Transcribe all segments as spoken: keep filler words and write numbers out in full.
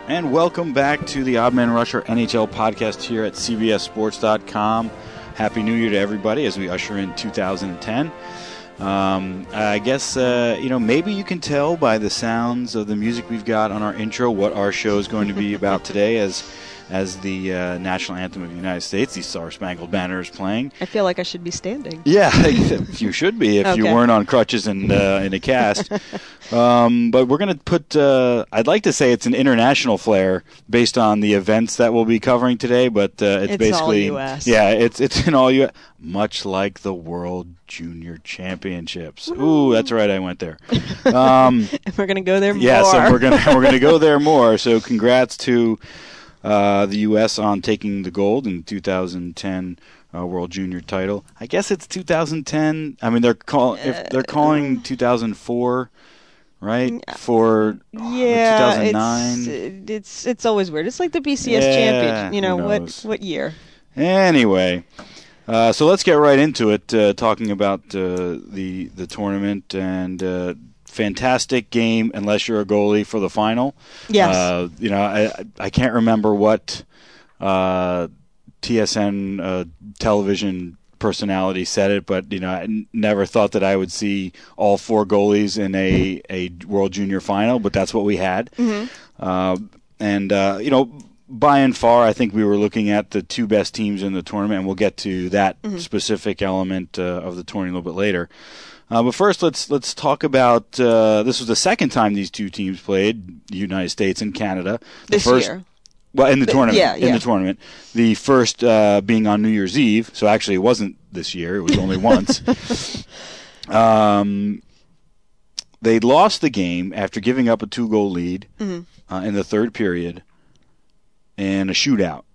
And welcome back to the Odd Man Rusher N H L podcast here at C B S Sports dot com. Happy New Year to everybody as we usher in two thousand ten. Um, I guess, uh, you know, maybe you can tell by the sounds of the music we've got on our intro what our show is going to be about today as as the uh, national anthem of the United States, the Star Spangled Banner, is playing. I feel like I should be standing. Yeah, you should be if okay. you weren't on crutches and uh, in a cast. um, but we're going to put, uh, I'd like to say it's an international flair based on the events that we'll be covering today, but uh, it's, it's basically, all U S. Yeah, it's it's in all U S, much like the World Junior Championships. Ooh, that's right, I went there. Um, and we're going to go there more. Yeah, so we're going we're going to go there more. So congrats to Uh, the U S on taking the gold in the two thousand ten uh, World Junior title. I guess it's two thousand ten. I mean, they're call if they're calling two thousand four, right? For yeah, two thousand nine. It's, it's it's always weird. It's like the B C S yeah, championship. You know what what year? Anyway, uh, so let's get right into it. Uh, talking about uh, the the tournament and. Uh, Fantastic game, unless you're a goalie for the final. Yes. Uh, you know, I I can't remember what uh, T S N uh, television personality said it, but you know, I n- never thought that I would see all four goalies in a, a World Junior final, but that's what we had. Mm-hmm. Uh, and uh, you know, by and far, I think we were looking at the two best teams in the tournament, and we'll get to that mm-hmm. specific element uh, of the tournament a little bit later. Uh, but first, let's let's talk about uh, this was the second time these two teams played, the United States and Canada. The this first, year. Well, in the, the tournament. Yeah, yeah. In the tournament. The first uh, being on New Year's Eve, so actually it wasn't this year. It was only once. Um, they lost the game after giving up a two-goal lead mm-hmm. uh, in the third period in a shootout.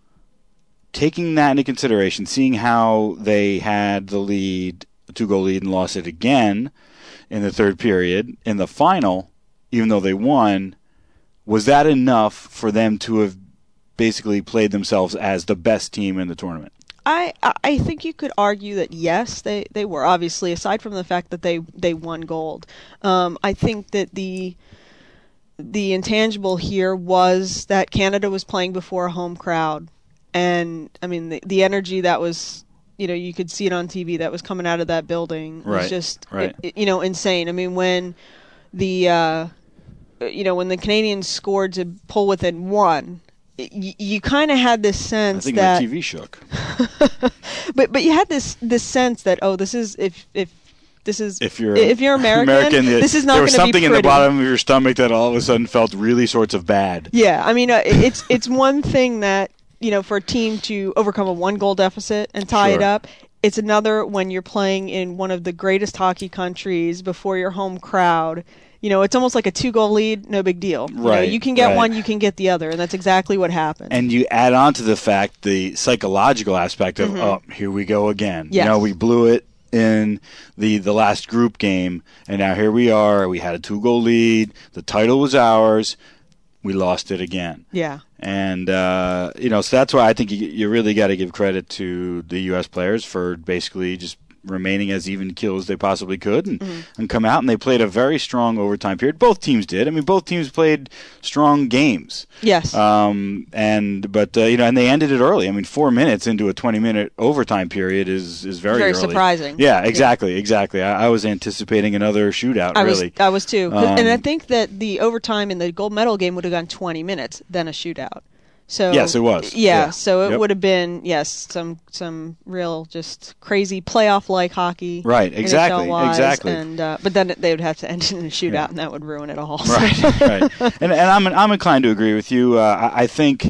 Taking that into consideration, seeing how they had the lead, a two-goal lead, and lost it again in the third period, in the final, even though they won, was that enough for them to have basically played themselves as the best team in the tournament? I, I think you could argue that yes, they, they were, obviously, aside from the fact that they, they won gold. Um, I think that the the intangible here was that Canada was playing before a home crowd. And, I mean, the, the energy that was, you know, you could see it on T V that was coming out of that building was right, just, right. It, it, you know, insane. I mean, when the, uh, you know, when the Canadians scored to pull within one, You, you kind of had this sense I think that my T V shook. but but you had this this sense that oh this is if if this is if you're if you're American, American this is not going to be pretty. There was something in the bottom of your stomach that all of a sudden felt really sorts of bad. Yeah, I mean uh, it's it's one thing that you know for a team to overcome a one goal deficit and tie sure. it up. It's another when you're playing in one of the greatest hockey countries before your home crowd. You know, it's almost like a two-goal lead, no big deal. You right. know, you can get right. one, you can get the other, and that's exactly what happened. And you add on to the fact, the psychological aspect of, mm-hmm. oh, here we go again. Yes. You know, we blew it in the, the last group game, and now here we are. We had a two-goal lead. The title was ours. We lost it again. Yeah. And, uh, you know, so that's why I think you, you really got to give credit to the U S players for basically just remaining as even keel as they possibly could and, mm-hmm. and come out, and they played a very strong overtime period. Both teams did. I mean, both teams played strong games. Yes. Um, and but uh, you know, and they ended it early. I mean, four minutes into a twenty-minute overtime period is is very very early. surprising. Yeah, exactly, yeah. exactly. I, I was anticipating another shootout. I really, was, I was too, um, and I think that the overtime in the gold medal game would have gone twenty minutes, then a shootout. So yes, it was. Yeah, yeah. so it yep. would have been yes, some some real just crazy playoff like hockey. Right, exactly, N H L-wise, exactly. And uh, but then they would have to end it in a shootout, yeah. and that would ruin it all. Right, right. And and I'm I'm inclined to agree with you. Uh, I, I think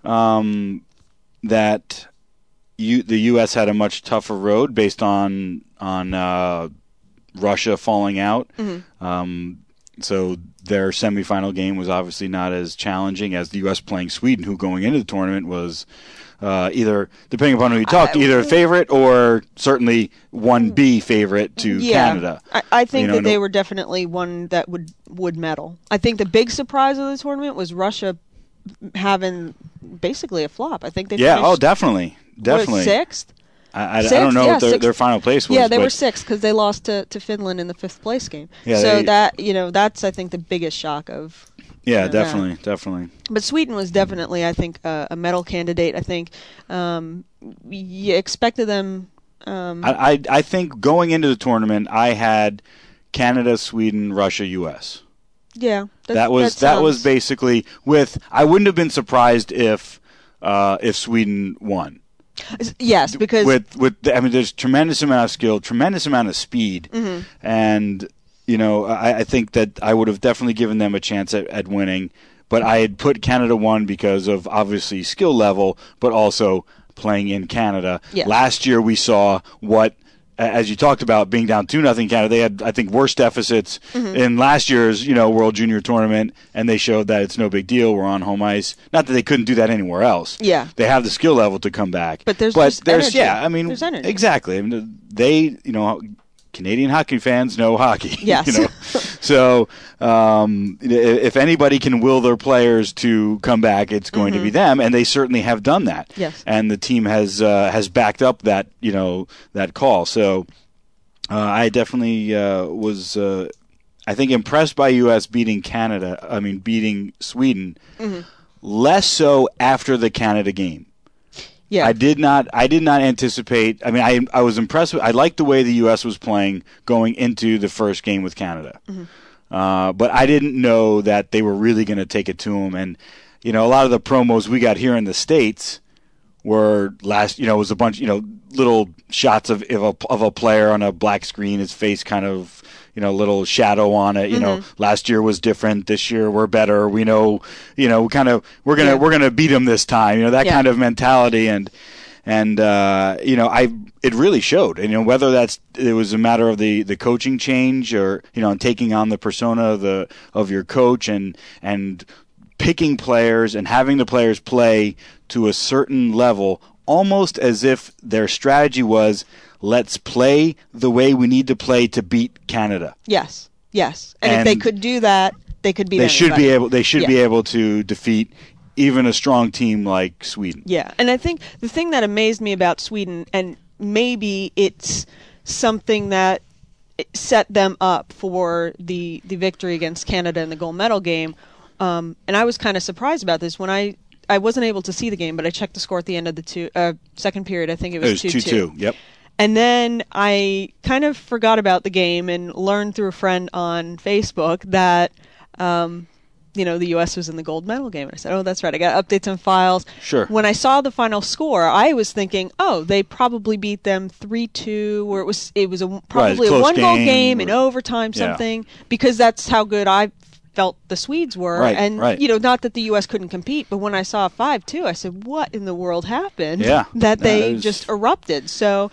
um, that you the U S had a much tougher road based on on uh, Russia falling out. Mm-hmm. Um, so their semifinal game was obviously not as challenging as the U S playing Sweden, who going into the tournament was uh, either, depending upon who you talk to, either a favorite or certainly one B favorite to yeah, Canada. I, I think you know, that they no, were definitely one that would, would medal. I think the big surprise of the tournament was Russia having basically a flop. I think they yeah, finished, oh, definitely, definitely what, sixth. I, I, Six? I don't know Yeah, what their, six. their final place was. Yeah, they but were six because they lost to, to Finland in the fifth place game. Yeah, so they- that you know that's I think the biggest shock of. Yeah, you know, definitely, that. definitely. But Sweden was definitely, I think, uh, a medal candidate. I think um, you expected them. Um, I, I I think going into the tournament, I had Canada, Sweden, Russia, U S. yeah, That was that, sounds- was basically with. I wouldn't have been surprised if uh, if Sweden won. Yes, because with with I mean, there's tremendous amount of skill, tremendous amount of speed, Mhm. and you know, I, I think that I would have definitely given them a chance at, at winning. But I had put Canada one because of obviously skill level, but also playing in Canada. Yeah. Last year we saw what, as you talked about, being down two nothing Canada. They had, I think, worse deficits Mhm. in last year's you know World Junior Tournament, and they showed that it's no big deal. We're on home ice. Not that they couldn't do that anywhere else. Yeah. They have the skill level to come back. But there's but just there's energy. yeah. I mean, There's energy. exactly. I mean, they you know. Canadian hockey fans know hockey. Yes. You know? So um, if anybody can will their players to come back, it's going Mm-hmm. to be them, and they certainly have done that. Yes. And the team has uh, has backed up that you know that call. So uh, I definitely uh, was, uh, I think, impressed by U S beating Canada. I mean, beating Sweden. Mm-hmm. Less so after the Canada game. yeah, I did not. I did not anticipate. I mean, I I was impressed with. I liked the way the U S was playing going into the first game with Canada, Mm-hmm. uh, but I didn't know that they were really going to take it to them. And you know, a lot of the promos we got here in the States were last. You know, it was a bunch. You know, little shots of of a, of a player on a black screen, his face kind of. You know, little shadow on it. You know, Mm-hmm. last year was different. This year we're better. We know. You know, we kind of we're gonna Yeah. we're gonna beat them this time. You know, that Yeah. kind of mentality and. And uh, you know, I it really showed. And, you know, whether that's it was a matter of the, the coaching change, or you know, and taking on the persona of the of your coach, and and picking players and having the players play to a certain level, almost as if their strategy was, let's play the way we need to play to beat Canada. yes, yes. And, if they And could do that, they could beat. They should anybody. be able. They should Yeah. be able to defeat even a strong team like Sweden. Yeah, and I think the thing that amazed me about Sweden, and maybe it's something that set them up for the the victory against Canada in the gold medal game, um, and I was kind of surprised about this when I I wasn't able to see the game, but I checked the score at the end of the two uh, second period. I think it It was was two two two. Yep. And then I kind of forgot about the game and learned through a friend on Facebook that, um, you know, the U S was in the gold medal game. And I said, oh, that's right. I got updates on files. Sure. When I saw the final score, I was thinking, oh, they probably beat them three two, or it was it was a, probably a close one-goal game, game in or- overtime, Yeah. something, because that's how good I felt the Swedes were. Right, and, right. you know, not that the U S couldn't compete, but when I saw five two, I said, what in the world happened Yeah. that they That is- just erupted? So...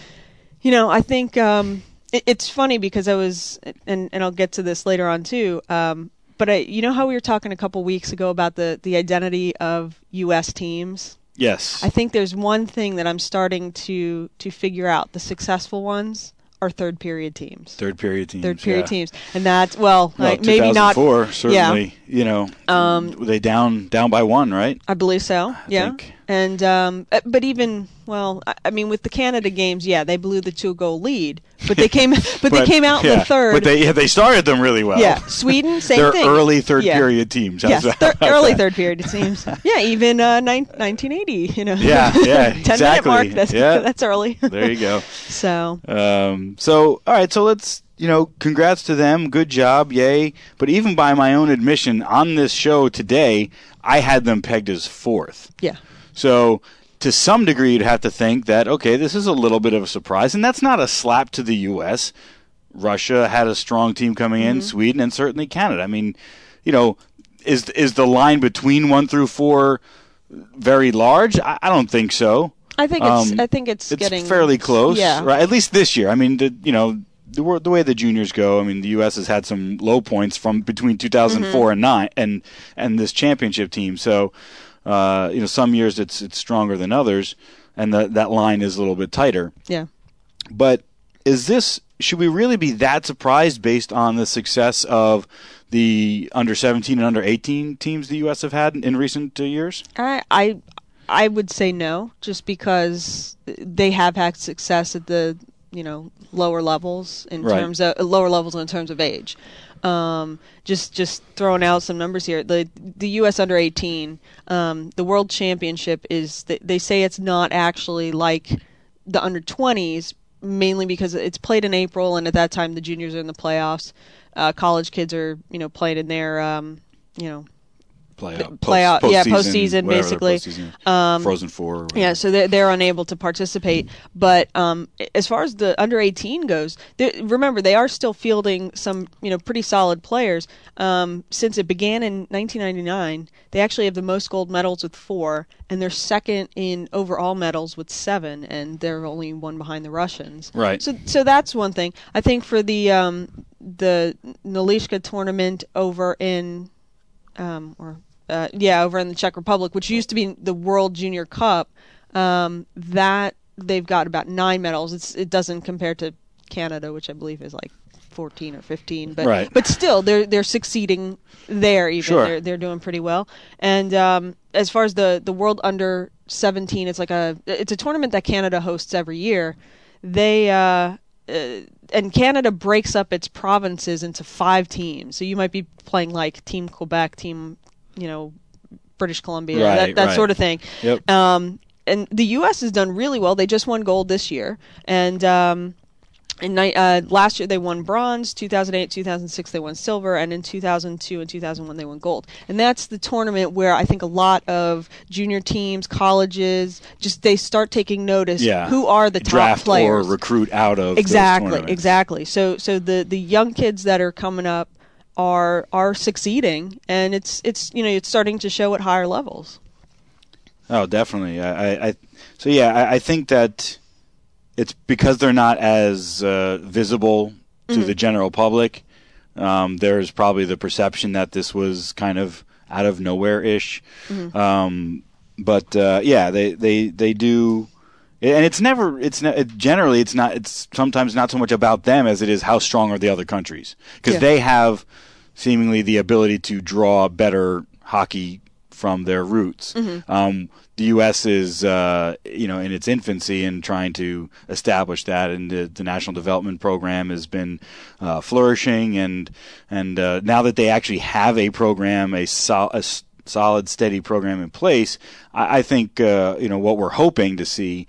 You know, I think um, it, it's funny because I was, and, and I'll get to this later on too, um, but I, you know how we were talking a couple weeks ago about the, the identity of U S teams? Yes. I think there's one thing that I'm starting to, to figure out. The successful ones are third period teams. Third period teams. Third period yeah. teams. And that's, well, Well, like, maybe not. two thousand four, certainly, you know, Um, were they down down by one, right? I believe so. Yeah. think. And um, uh, but even well, I, I mean, with the Canada games, yeah, they blew the two-goal lead, but they came, but, they came out yeah, in the third. But they yeah, they started them really well. Yeah, Sweden, same They're thing. early third Yeah. period teams. How's Yes, that- thir- how's early that? third period it seems. Yeah, even uh, nine, nineteen eighty. You know. Yeah, yeah, Ten exactly. minute mark. That's Yeah. that's early. There you go. So Um, so, all right, so let's, you know, congrats to them. Good job. Yay. But even by my own admission, on this show today, I had them pegged as fourth. yeah, So, to some degree, you'd have to think that, okay, this is a little bit of a surprise. And that's not a slap to the U S. Russia had a strong team coming in, Mm-hmm. Sweden, and certainly Canada. I mean, you know, is is the line between one through four very large? I, I don't think so. I think it's Um, I think it's, It's getting fairly close, Yeah, right? At least this year. I mean, the, you know, the, wor- the way the juniors go. I mean, the U S has had some low points from between two thousand four Mm-hmm. and nine, and and this championship team. So, uh, you know, some years it's it's stronger than others, and that that line is a little bit tighter. yeah. But is this? Should we really be that surprised based on the success of the under seventeen and under eighteen teams the U S have had in recent uh, years? I I I would say no, just because they have had success at the you know lower levels in right. terms of uh, lower levels in terms of age. Um, just just throwing out some numbers here. The the U S under eighteen, um, the World Championship is they, they say it's not actually like the under twenties, mainly because it's played in April, and at that time the juniors are in the playoffs. Uh, college kids are you know playing in their um, you know. Playoff, playoff, post, yeah, postseason, postseason basically. Postseason, um, Frozen Four. Yeah, so they're they're unable to participate. But um, as far as the under eighteen goes, remember they are still fielding some you know pretty solid players. Um, since it began in nineteen ninety-nine, they actually have the most gold medals with four, and they're second in overall medals with seven, and they're only one behind the Russians. Right. So so that's one thing. I think for the um, the Nalishka tournament over in um, or Uh, yeah, over in the Czech Republic, which used to be the World Junior Cup, um, that they've got about nine medals. It's, it doesn't compare to Canada, which I believe is like fourteen or fifteen. But right. but still, they're they're succeeding there. Even sure. they're they're doing pretty well. And um, as far as the the World Under seventeen, it's like a it's a tournament that Canada hosts every year. They uh, uh, and Canada breaks up its provinces into five teams. So you might be playing like Team Quebec, Team you know, British Columbia, right, that, that right. sort of thing. Yep. Um, and the U S has done really well. They just won gold this year. And um, in ni- uh, last year they won bronze. two thousand eight, two thousand six they won silver. And in two thousand two and two thousand one they won gold. And that's the tournament where I think a lot of junior teams, colleges, just they start taking notice. Yeah. Who are the top Draft players. or recruit out of exactly, those tournaments. Exactly. So so the, the young kids that are coming up are are succeeding, and it's it's you know it's starting to show at higher levels. Oh, definitely. I, I so yeah, I, I think that it's because they're not as uh, visible to mm-hmm. the general public. Um, there's probably the perception that this was kind of out of nowhere ish, mm-hmm. um, but uh, yeah, they, they they do. And it's never, it's ne- it, generally, it's not, it's sometimes not so much about them as it is how strong are the other countries. Because yeah. they have seemingly the ability to draw better hockey from their roots. Mm-hmm. Um, the U S is, uh, you know, in its infancy and trying to establish that, and the, the National Development Program has been uh, flourishing. And and uh, now that they actually have a program, a, sol- a solid, steady program in place, I, I think uh, you know what we're hoping to see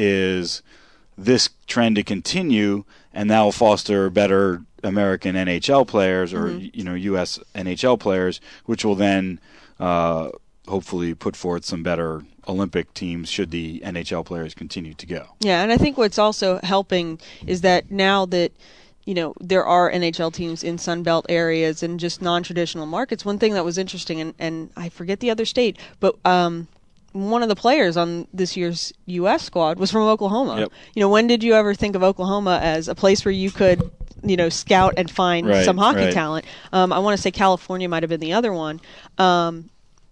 is this trend to continue, and that will foster better American N H L players or mm-hmm. you know U S N H L players, which will then uh, hopefully put forth some better Olympic teams should the N H L players continue to go. Yeah, and I think what's also helping is that now that you know there are N H L teams in Sunbelt areas and just non-traditional markets. One thing that was interesting, and, and I forget the other state, but um, one of the players on this year's U S squad was from Oklahoma. Yep. You know, when did you ever think of Oklahoma as a place where you could, you know, scout and find right, some hockey right. talent? Um, I want to say California might have been the other one. Um,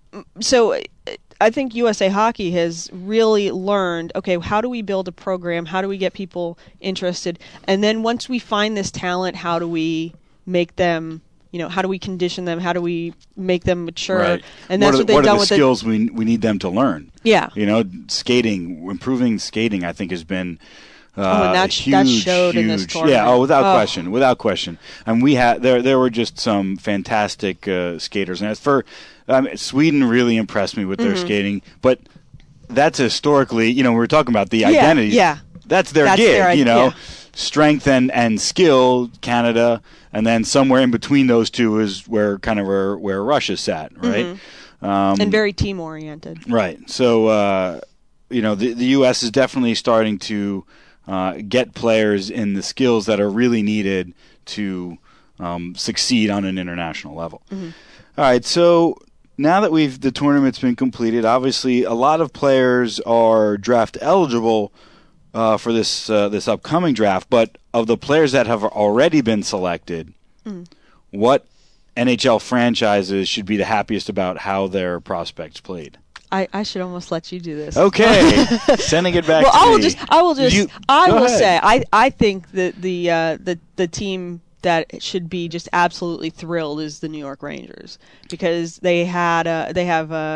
so I think U S A Hockey has really learned, okay, how do we build a program? How do we get people interested? And then once we find this talent, how do we make them, you know, how do we condition them? How do we make them mature? Right. And that's what, are, what they've what done are the with skills the, we we need them to learn. Yeah. You know, skating, improving skating, I think has been uh, oh, and that, huge, that showed huge, in this tournament. yeah. Oh, without oh. question, without question. And we had there there were just some fantastic uh, skaters, and as for um, Sweden, really impressed me with their mm-hmm. skating. But that's historically, you know, we were talking about the yeah, identities. Yeah. That's their that's gig, their, you know. Yeah. Strength and, and skill, Canada, and then somewhere in between those two is where kind of where, where Russia sat, right? Mm-hmm. Um, and very team oriented. Right. So, uh, you know, the, the U S is definitely starting to uh, get players in the skills that are really needed to um, succeed on an international level. Mm-hmm. All right. So now that we've the tournament's been completed, obviously a lot of players are draft eligible Uh, for this uh, this upcoming draft, but of the players that have already been selected, mm. what N H L franchises should be the happiest about how their prospects played? I, I should almost let you do this. Okay, sending it back well, to I will me. just I will just You, I will ahead. say I, I think that the uh, the the team that should be just absolutely thrilled is the New York Rangers, because they had uh, they have uh,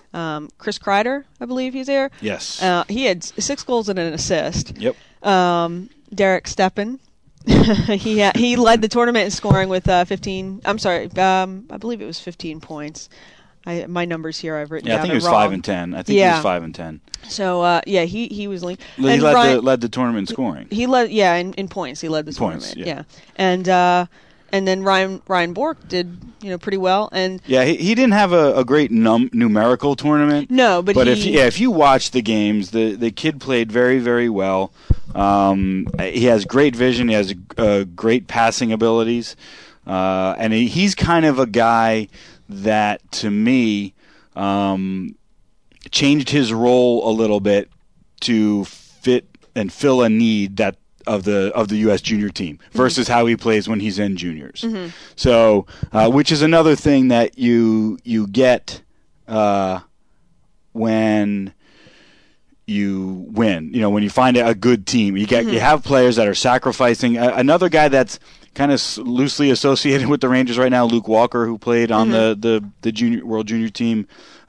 Um, Chris Kreider, I believe he's there. Yes. Uh, he had six goals and an assist. Yep. Um, Derek Stepan. he ha- he led the tournament in scoring with uh, fifteen. I'm sorry, um, I believe it was fifteen points. I, my numbers here I've written yeah, down I think it was wrong. five and ten. I think yeah. he was five and ten. So uh, yeah, he he was linked. He and led Ryan, the led the tournament in scoring. He led, yeah, in, in points. He led the Points, tournament. yeah. Yeah, and uh, and then Ryan Ryan Bork did you know pretty well. And yeah, he, he didn't have a, a great num- numerical tournament. No, but but he, if yeah, if you watch the games, the the kid played very very well. Um, he has great vision. He has uh, great passing abilities, uh, and he, he's kind of a guy that to me um, changed his role a little bit to fit and fill a need that of the of the U S junior team versus mm-hmm. how he plays when he's in juniors. Mm-hmm. So, uh, which is another thing that you you get uh, when you win. You know, when you find a good team, you get mm-hmm. you have players that are sacrificing. Uh, another guy that's kind of loosely associated with the Rangers right now, Luke Walker, who played on mm-hmm. the, the the junior World Junior team.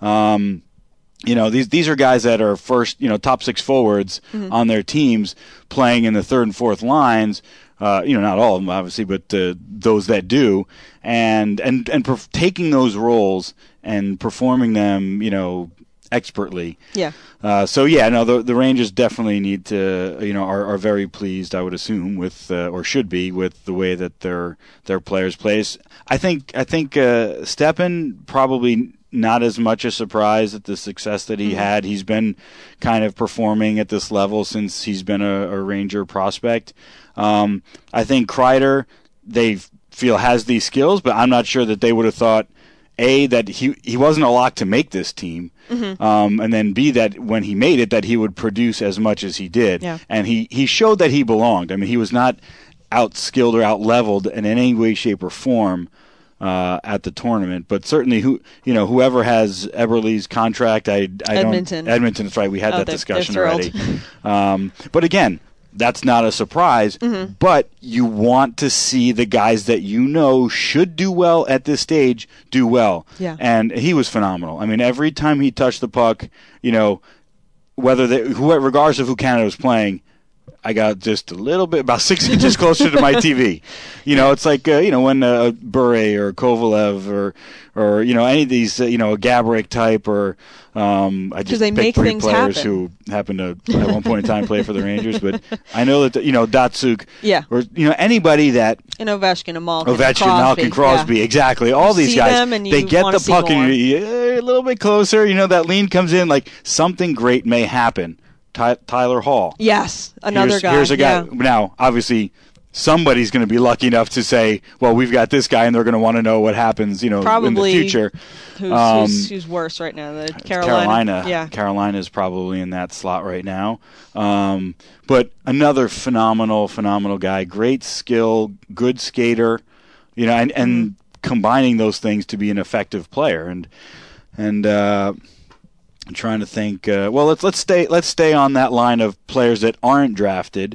Um, You know, these these are guys that are first, you know, top six forwards mm-hmm. on their teams playing in the third and fourth lines. Uh, you know, not all of them, obviously, but uh, those that do, and and and perf- taking those roles and performing them, you know, expertly. Yeah. Uh, so yeah, no, the the Rangers definitely need to, you know, are, are very pleased, I would assume, with uh, or should be with the way that their their players plays. I think I think uh, Stepan probably. Not as much a surprise at the success that he mm-hmm. had. He's been kind of performing at this level since he's been a, a Ranger prospect. Um, I think Kreider, they feel has these skills, but I'm not sure that they would have thought, A, that he, he wasn't a lock to make this team, mm-hmm. um, and then B, that when he made it, that he would produce as much as he did. Yeah. And he, he showed that he belonged. I mean, he was not out-skilled or out-leveled in any way, shape, or form. Uh, at the tournament, but certainly who you know whoever has Eberle's contract, I, I Edmonton. don't Edmonton. That's right. We had oh, that they're, discussion they're already. um, but again, that's not a surprise. Mm-hmm. But you want to see the guys that you know should do well at this stage do well. Yeah. And he was phenomenal. I mean, every time he touched the puck, you know, whether they, who, regardless of who Canada was playing. I got just a little bit, about six inches closer to my T V. You know, it's like, uh, you know, when uh, Bure or Kovalev or, or, you know, any of these, uh, you know, a Gaborik type or um, I just they picked make three things players happen. who happened to at one point in time play for the Rangers. But I know that, you know, Datsuk yeah. or, you know, anybody that. And Ovechkin and Malkin. Ovechkin, Crosby, Malkin, Crosby, yeah. exactly. All you these see guys, them and they you get the puck more. and you're uh, a little bit closer. You know, that lean comes in, like something great may happen. Ty- Tyler Hall. Yes, another here's, guy. Here's a guy. Yeah. Now, obviously, somebody's going to be lucky enough to say, well, we've got this guy, and they're going to want to know what happens, you know, probably in the future. Who's, um, who's, who's worse right now? The Carolina. Carolina. Yeah. Carolina is probably in that slot right now. Um, but another phenomenal, phenomenal guy. Great skill, good skater, you know, and, and mm-hmm. combining those things to be an effective player. And, and, uh, I'm trying to think. Uh, well, let's let's stay let's stay on that line of players that aren't drafted,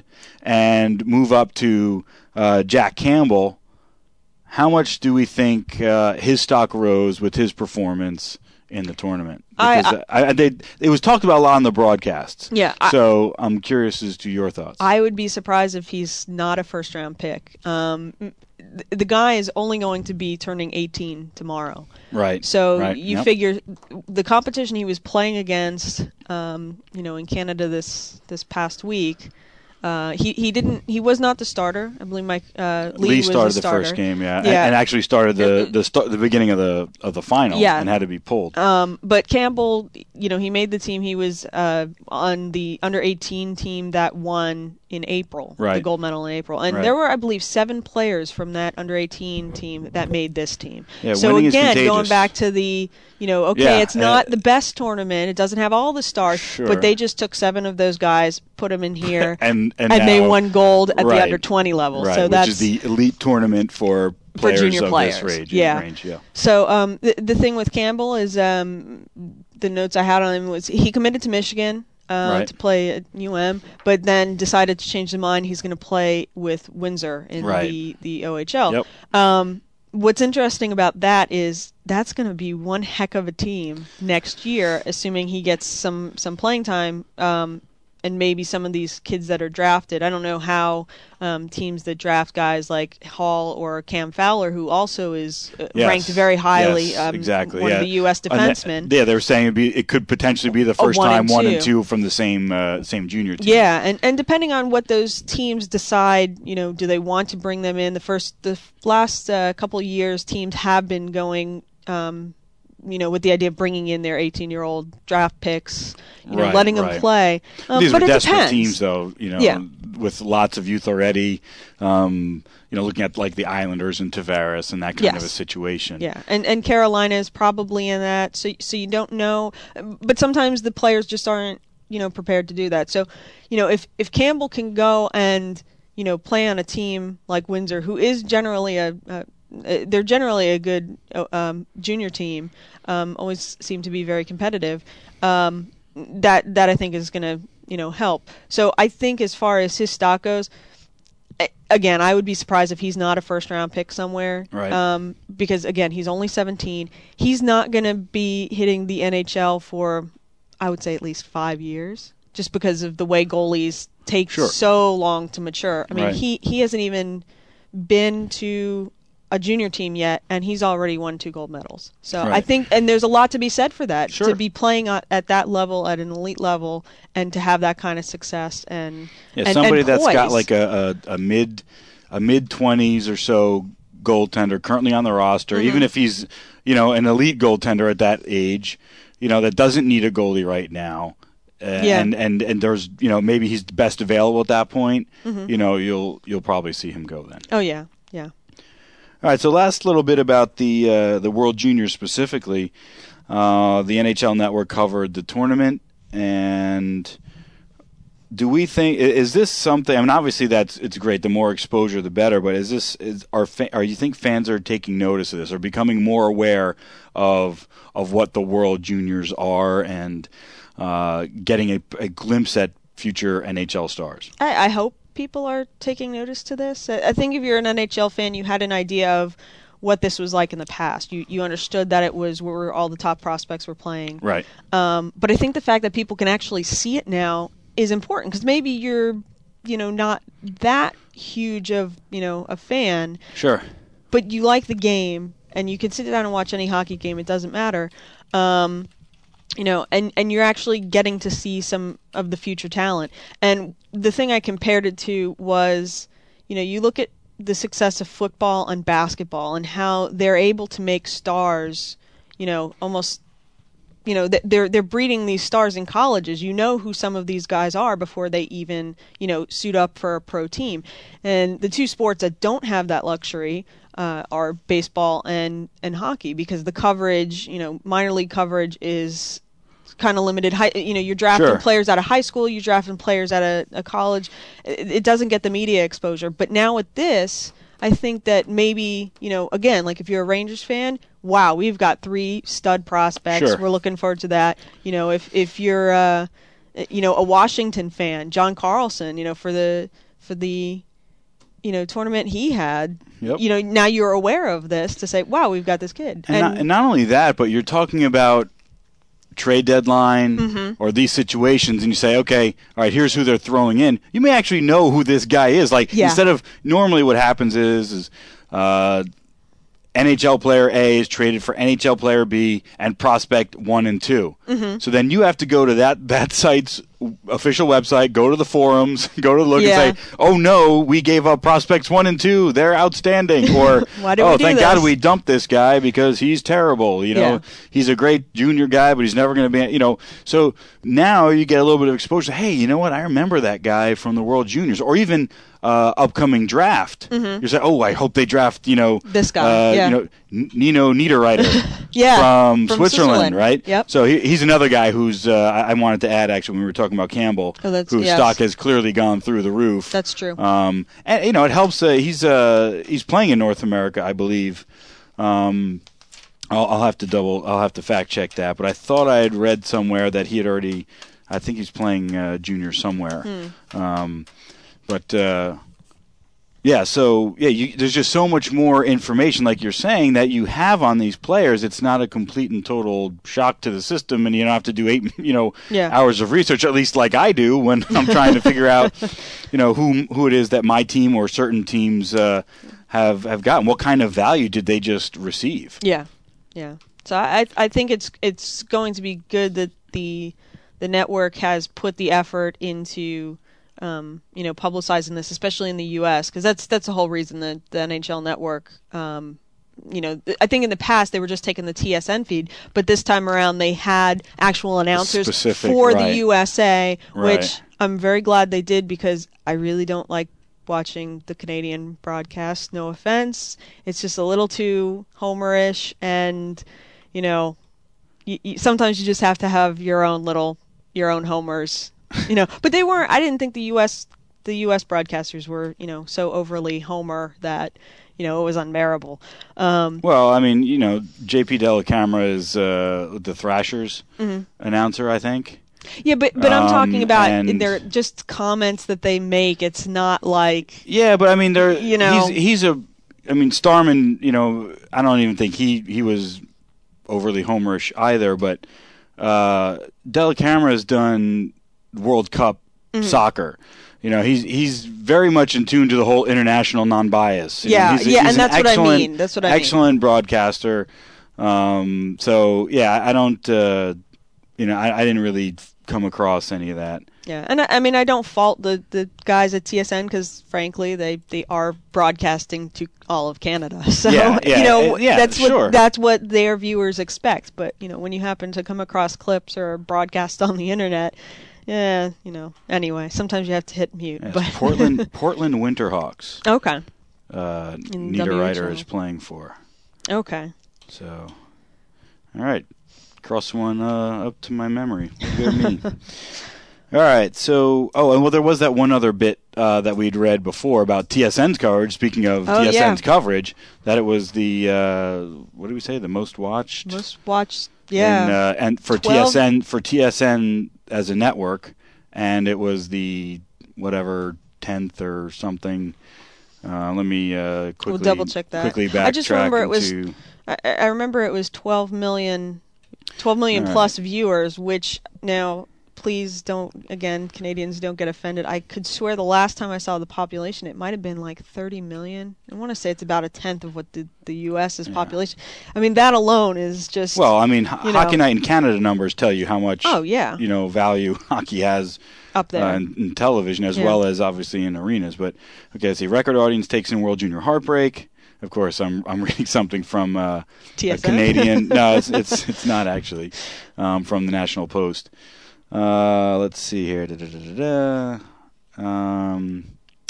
and move up to uh, Jack Campbell. How much do we think uh, his stock rose with his performance in the tournament? Because I, I, I, they, it was talked about a lot on the broadcasts. Yeah. So I, I'm curious as to your thoughts. I would be surprised if he's not a first round pick. Um, the guy is only going to be turning eighteen tomorrow. Right. So right. you yep. figure the competition he was playing against, um, you know, in Canada this this past week. Uh, he he didn't he was not the starter. I believe Mike uh, Lee, Lee was started the, the first game, yeah, yeah. And, and actually started the the start, the beginning of the of the final, yeah. and had to be pulled. Um, but Campbell, you know, he made the team. He was uh, on the under eighteen team that won in April, right. the gold medal in April, and right. there were, I believe, seven players from that under eighteen team that made this team. Yeah, so winning again, is contagious. going back to the, you know, okay, yeah, it's not uh, the best tournament. It doesn't have all the stars, sure. but they just took seven of those guys, put them in here, and and, and now, they won gold at right, the under twenty level. Right, so which that's is the elite tournament for players for junior of players. this range. Yeah. Range, yeah. So um, the the thing with Campbell is um, the notes I had on him was he committed to Michigan. Uh, right. to play at U M, but then decided to change his mind. He's going to play with Windsor in right. the, the O H L. Yep. Um, what's interesting about that is that's going to be one heck of a team next year, assuming he gets some, some playing time, um, and maybe some of these kids that are drafted. I don't know how um, teams that draft guys like Hall or Cam Fowler, who also is uh, yes. ranked very highly, yes, um, exactly. one yeah. of the U S defensemen. Yeah, they were saying it'd be, it could potentially be the first one time and one two. and two from the same uh, same junior team. Yeah, and, and depending on what those teams decide, you know, do they want to bring them in? The first, the last uh, couple of years, teams have been going. Um, you know, with the idea of bringing in their eighteen-year-old draft picks, you know, right, letting right. them play. Um, These but are it desperate depends. teams, though, you know, yeah. with lots of youth already. Um, you know, looking at like the Islanders and Tavares and that kind yes. of a situation. Yeah, and and Carolina is probably in that. So so you don't know, but sometimes the players just aren't, you know, prepared to do that. So, you know, if if Campbell can go and, you know, play on a team like Windsor, who is generally a, a they're generally a good um, junior team, um, always seem to be very competitive. Um, that that I think is going to, you know, help. So I think as far as his stock goes, again, I would be surprised if he's not a first round pick somewhere. Right. Um, because again, he's only seventeen. He's not going to be hitting the N H L for, I would say, at least five years, just because of the way goalies take sure. so long to mature. I mean, right. he he hasn't even been to a junior team yet, and he's already won two gold medals. So right. I think, and there's a lot to be said for that, sure. to be playing at, at that level, at an elite level, and to have that kind of success and yeah, and, somebody and that's poise. got like a, a, a mid a mid twenties or so goaltender currently on the roster, mm-hmm. even if he's, you know, an elite goaltender at that age, you know, that doesn't need a goalie right now. Uh, yeah. and, and and there's, you know, maybe he's best available at that point. Mm-hmm. You know, you'll you'll probably see him go then. Oh yeah, yeah. All right, so last little bit about the uh, the World Juniors specifically. Uh, the N H L Network covered the tournament, and do we think is this something? I mean, obviously that's it's great. The more exposure, the better. But is this is are are you think fans are taking notice of this, or becoming more aware of of what the World Juniors are, and uh, getting a, a glimpse at future N H L stars? I, I hope people are taking notice to this. I think if you're an N H L fan, you had an idea of what this was like in the past. You you understood that it was where all the top prospects were playing. Right. Um, but I think the fact that people can actually see it now is important, because maybe you're, you know, not that huge of, you know, a fan. Sure. But you like the game, and you can sit down and watch any hockey game. It doesn't matter. Um, You know, and, and you're actually getting to see some of the future talent. And the thing I compared it to was, you know, you look at the success of football and basketball and how they're able to make stars, you know, almost, you know, they're they're breeding these stars in colleges. You know who some of these guys are before they even, you know, suit up for a pro team. And the two sports that don't have that luxury uh, are baseball and, and hockey, because the coverage, you know, minor league coverage is kind of limited. High, you know, you're drafting Sure. players out of high school, you're drafting players out of a college. It, it doesn't get the media exposure. But now with this, I think that maybe, you know, again, like if you're a Rangers fan, wow, we've got three stud prospects. Sure. We're looking forward to that. You know, if if you're, uh, you know, a Washington fan, John Carlson, you know, for the for the, you know, tournament he had, Yep. you know, now you're aware of this to say, wow, we've got this kid. And, not, and not only that, but you're talking about trade deadline mm-hmm. or these situations, and you say, okay, all right, here's who they're throwing in. You may actually know who this guy is. Like, yeah. instead of normally what happens is, is uh, N H L player A is traded for N H L player B and prospect one and two. Mm-hmm. So then you have to go to that, that site's official website, go to the forums, go to look yeah. and say, oh no, we gave up prospects one and two. They're outstanding. Or, Why did oh, we do thank this? God we dumped this guy because he's terrible. You know, Yeah. he's a great junior guy, but he's never going to be, you know. So now you get a little bit of exposure. Hey, you know what? I remember that guy from the World Juniors, or even uh, upcoming draft. Mm-hmm. You say, oh, I hope they draft, you know, this guy, uh, yeah. you know, N- Nino Niederreiter yeah. from, from Switzerland, Switzerland, right? Yep. So he, he's another guy who's, uh, I, I wanted to add, actually, when we were talking about Campbell, Oh, that's- whose yes. stock has clearly gone through the roof. That's true. Um, and, you know, it helps. Uh, he's uh, he's playing in North America, I believe. Um, I'll, I'll have to double, I'll have to fact check that. But I thought I had read somewhere that he had already, I think he's playing uh, junior somewhere. Hmm. Um, but, uh, Yeah, so yeah, you, there's just so much more information, like you're saying, that you have on these players. It's not a complete and total shock to the system, and you don't have to do eight, you know, Yeah. hours of research, at least like I do when I'm trying to figure out, you know, who who it is that my team or certain teams uh, have have gotten. What kind of value did they just receive? Yeah, yeah. So I I think it's it's going to be good that the the network has put the effort into. Um, you know, publicizing this, especially in the U S, because that's that's the whole reason that the N H L Network, um, you know, th- I think in the past they were just taking the T S N feed, but this time around they had actual announcers Specific, for right. the U S A, Right. which I'm very glad they did because I really don't like watching the Canadian broadcast. No offense, it's just a little too homerish, and you know, y- y- sometimes you just have to have your own little your own homers. You know, but they weren't. I didn't think the U S the U S broadcasters were, you know, so overly homer that, you know, it was unbearable. Um, Well, I mean, you know, J P Dellacamera is uh, the Thrashers mm-hmm. announcer, I think. yeah, but but I'm talking Um, about and- they're just comments that they make. It's not like Yeah, but I mean, there. You know- he's he's a. I mean, Starman. You know, I don't even think he he was overly homerish either. But uh, Dellacamera has done World Cup Mm-hmm. soccer. You know, he's he's very much in tune to the whole international non-bias. You know, Yeah, he's a- yeah, he's and an that's what I excellent- mean. That's what I mean. excellent broadcaster. Um, so yeah, I don't. Uh, you know, I, I didn't really come across any of that. yeah. And I, I mean, I don't fault the, the guys at T S N because frankly, they, they are broadcasting to all of Canada. So Yeah, yeah, you know, uh, yeah, that's what sure. that's what their viewers expect. But you know, when you happen to come across clips or broadcast on the internet. Yeah, you know. Anyway, sometimes you have to hit mute. Yes, but Portland Portland Winterhawks. okay, Uh, In Nita W H L. Ryder is playing for. okay. So, all right, cross one uh, up to my memory. Good me. All right, so oh, and well, there was that one other bit uh, that we'd read before about T S N's coverage. Speaking of Oh, T S N's yeah. coverage, that it was the uh, what do we say, the most watched? Most watched. Yeah. In, uh, and for twelve T S N for T S N as a network, and it was the whatever tenth or something. Uh, let me uh, quickly We'll double check that. quickly backtrack I just remember it was. into- I, I remember it was twelve million, twelve million All right. plus viewers. Which now, please don't. Again, Canadians don't get offended. I could swear the last time I saw the population, it might have been like thirty million. I want to say it's about a tenth of what the the U S's population. I mean, that alone is just. Well, I mean, Ho- you know. Hockey Night in Canada numbers tell you how much Oh yeah, you know value hockey has up there. uh, in, in television as Yeah. well as obviously in arenas. But okay, let's see, record audience takes in World Junior Heartbreak. Of course, I'm I'm reading something from uh, T S a N? Canadian. No, it's it's it's not actually um, from the National Post. Uh, let's see here. Da, da, da, da, da. Um,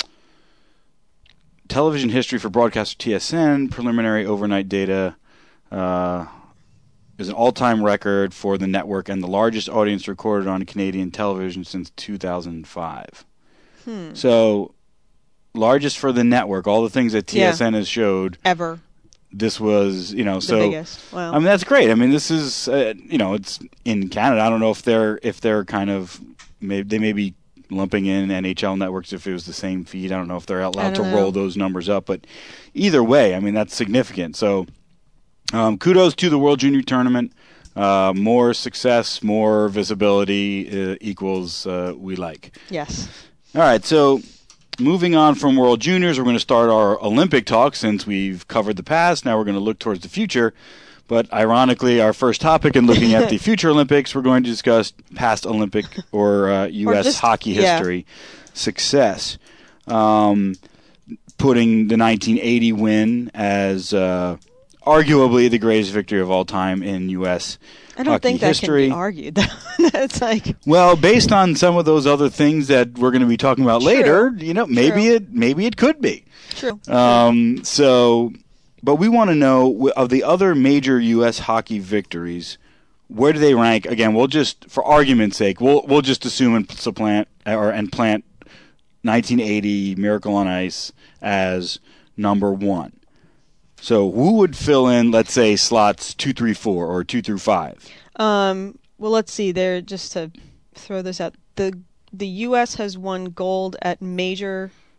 television history for broadcaster T S N preliminary overnight data. Uh, is an all-time record for the network and the largest audience recorded on Canadian television since two thousand five. Hmm. So, largest for the network, all the things that T S N has showed, Ever this was, you know, the so biggest. Wow. I mean that's great. I mean this is, uh, you know, it's in Canada. I don't know if they're if they're kind of maybe they may be lumping in N H L networks if it was the same feed. I don't know if they're allowed to don't know. roll those numbers up, but either way, I mean that's significant. So. Um, kudos to the World Junior Tournament. Uh, more success, more visibility uh, equals uh, we like. yes. All right, so moving on from World Juniors, we're going to start our Olympic talk since we've covered the past. Now we're going to look towards the future. But ironically, our first topic in looking at the future Olympics, we're going to discuss past Olympic or uh, U S Or just- hockey yeah. history success. Um, putting the nineteen eighty win as uh, arguably the greatest victory of all time in U S I don't hockey think that history. can be argued. That's like Well, based on some of those other things that we're going to be talking about True. later, you know, maybe True. it maybe it could be. true. Um, so, but we want to know w- of the other major U S hockey victories, where do they rank? Again, we'll just, for argument's sake, we'll we'll just assume and supplant or and plant nineteen eighty Miracle on Ice as number one. So, who would fill in, let's say, slots two, three, four, or two through five? Um, well, let's see. There, just to throw this out, the the U S has won gold at major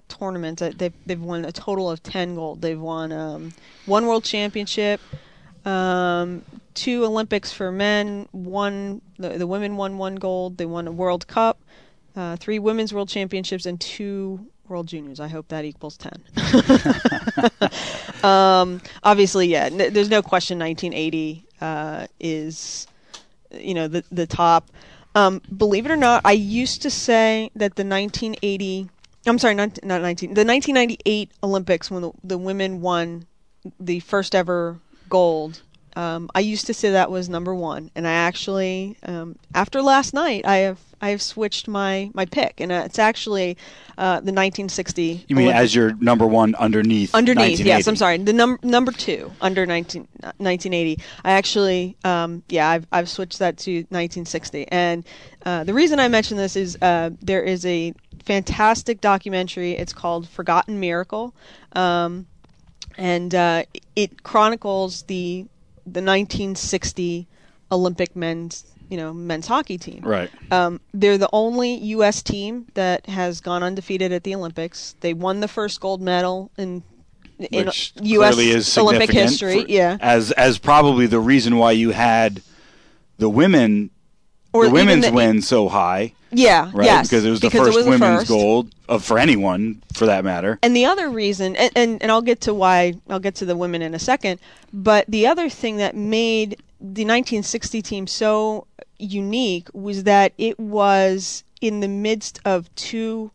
tournaments. Uh, They've they've won a total of ten gold. They've won um, one World Championship, um, two Olympics for men. One the, the women won one gold. They won a World Cup, uh, three Women's World Championships, and two World Juniors. I hope that equals ten. um, obviously, yeah. N- there's no question. nineteen eighty uh, is, you know, the the top. Um, believe it or not, I used to say that the nineteen eighty. I'm sorry, not not nineteen. The nineteen ninety-eight Olympics, when the, the women won the first ever gold. Um, I used to say that was number one, and I actually, um, after last night, I have I have switched my, my pick, and uh, it's actually uh, the nineteen sixty. You mean Olympic- as your number one underneath? Underneath, yes. I'm sorry. The num- number two under nineteen, nineteen eighty. I actually, um, yeah, I've I've switched that to nineteen sixty, and uh, the reason I mention this is uh, there is a fantastic documentary. It's called Forgotten Miracle, um, and uh, it chronicles the the nineteen sixty Olympic men's, you know, men's hockey team. Right. Um, they're the only U S team that has gone undefeated at the Olympics. They won the first gold medal in, in Which U S clearly is Olympic significant history. for- yeah. As as probably the reason why you had the women Or the even women's the- win so high. Yeah. Right. Yes. Because it was the because first it was the women's first. gold of for anyone for that matter. And the other reason, and, and, and I'll get to why, I'll get to the women in a second, but the other thing that made the nineteen sixty team so unique was that it was in the midst of two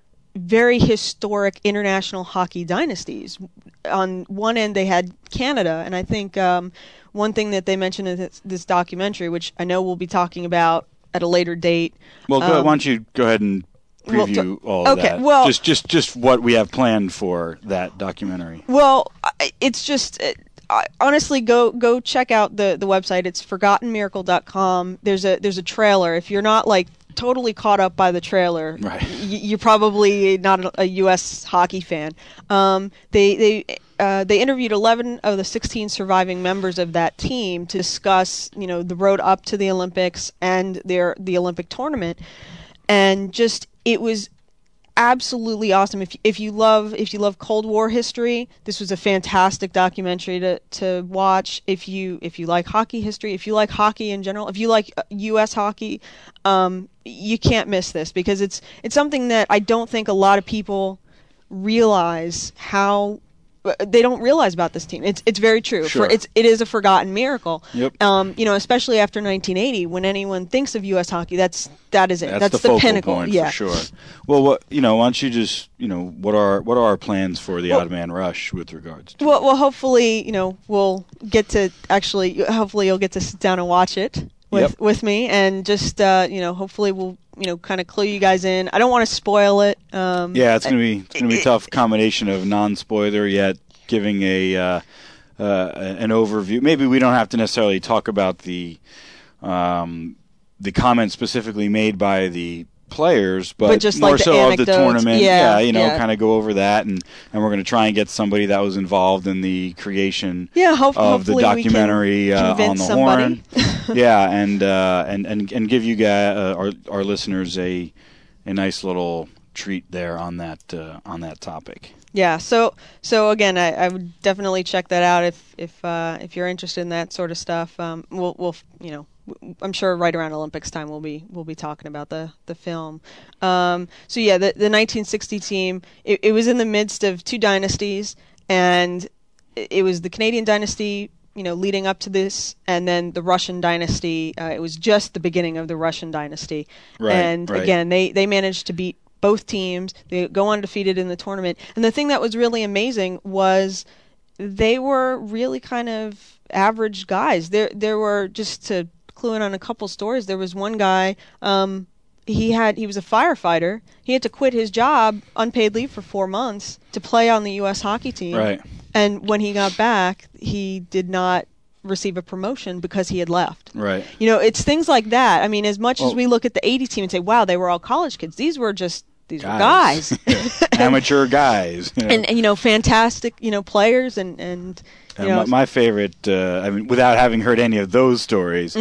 very historic international hockey dynasties. On one end, they had Canada, and I think um, one thing that they mentioned in this, this documentary, which I know we'll be talking about at a later date. Well, go, um, why don't you go ahead and well, preview to- all of okay, that? well- just just just what we have planned for that documentary. Well, I- it's just it, I, honestly go go check out the, the website. It's forgotten miracle dot com. There's a there's a trailer. If you're not like totally caught up by the trailer, Right. y- you're probably not a, a U S hockey fan. Um, they they uh, they interviewed eleven of the sixteen surviving members of that team to discuss, you know, the road up to the Olympics and their the Olympic tournament, and just it was absolutely awesome. If if you love if you love Cold War history, this was a fantastic documentary to, to watch. If you if you like hockey history, if you like hockey in general, if you like U S hockey, um, you can't miss this because it's it's something that I don't think a lot of people realize how. They don't realize about this team. It's it's very true. Sure. For, it's it is a forgotten miracle. Yep. Um, you know, especially after nineteen eighty, when anyone thinks of U S hockey, that's that is it. That's, That's, the, the, focal pinnacle. point yeah. for sure. Well, what you know, why don't you just you know what are what are our plans for the Well- Odd Man Rush with regards to Well, well, hopefully, you know, we'll get to actually. Hopefully, you'll get to sit down and watch it with Yep. with me, and just uh, you know, hopefully, we'll you know, kind of clue you guys in. I don't want to spoil it. Um, Yeah, it's gonna be it's gonna be a it- tough combination of non-spoiler yet giving a uh, uh, an overview. Maybe we don't have to necessarily talk about the um, the comments specifically made by the players, but, But just more like the so of the anecdotes. tournament. Yeah, you know, yeah. kind of go over that, and, and we're going to try and get somebody that was involved in the creation Yeah, hope, of the hopefully documentary we can uh, on convince the somebody. horn. yeah, and, uh, and and and give you guys uh, our our listeners a a nice little treat there on that uh, on that topic. Yeah, so so again, I, I would definitely check that out if if uh, if you're interested in that sort of stuff. Um, we'll we'll you know, I'm sure right around Olympics time we'll be we'll be talking about the the film. Um, so yeah, the the nineteen sixty team, it, it was in the midst of two dynasties, and it, it was the Canadian dynasty, you know, leading up to this, and then the Russian dynasty. Uh, it was just the beginning of the Russian dynasty, Right, and right. again, they they managed to beat both teams. They go undefeated in the tournament. And the thing that was really amazing was they were really kind of average guys. There there were, just to clue in on a couple stories, there was one guy, um, he had he was a firefighter. He had to quit his job, unpaid leave for four months to play on the U S hockey team. Right. And when he got back, he did not receive a promotion because he had left. Right. You know, it's things like that. I mean, as much Well- as we look at the eighty team and say, wow, they were all college kids, these were just, these were guys. Amateur guys. You know. and, and, you know, fantastic, you know, players and, and you Uh, know, my, my favorite, uh, I mean, without having heard any of those stories, Mm-hmm.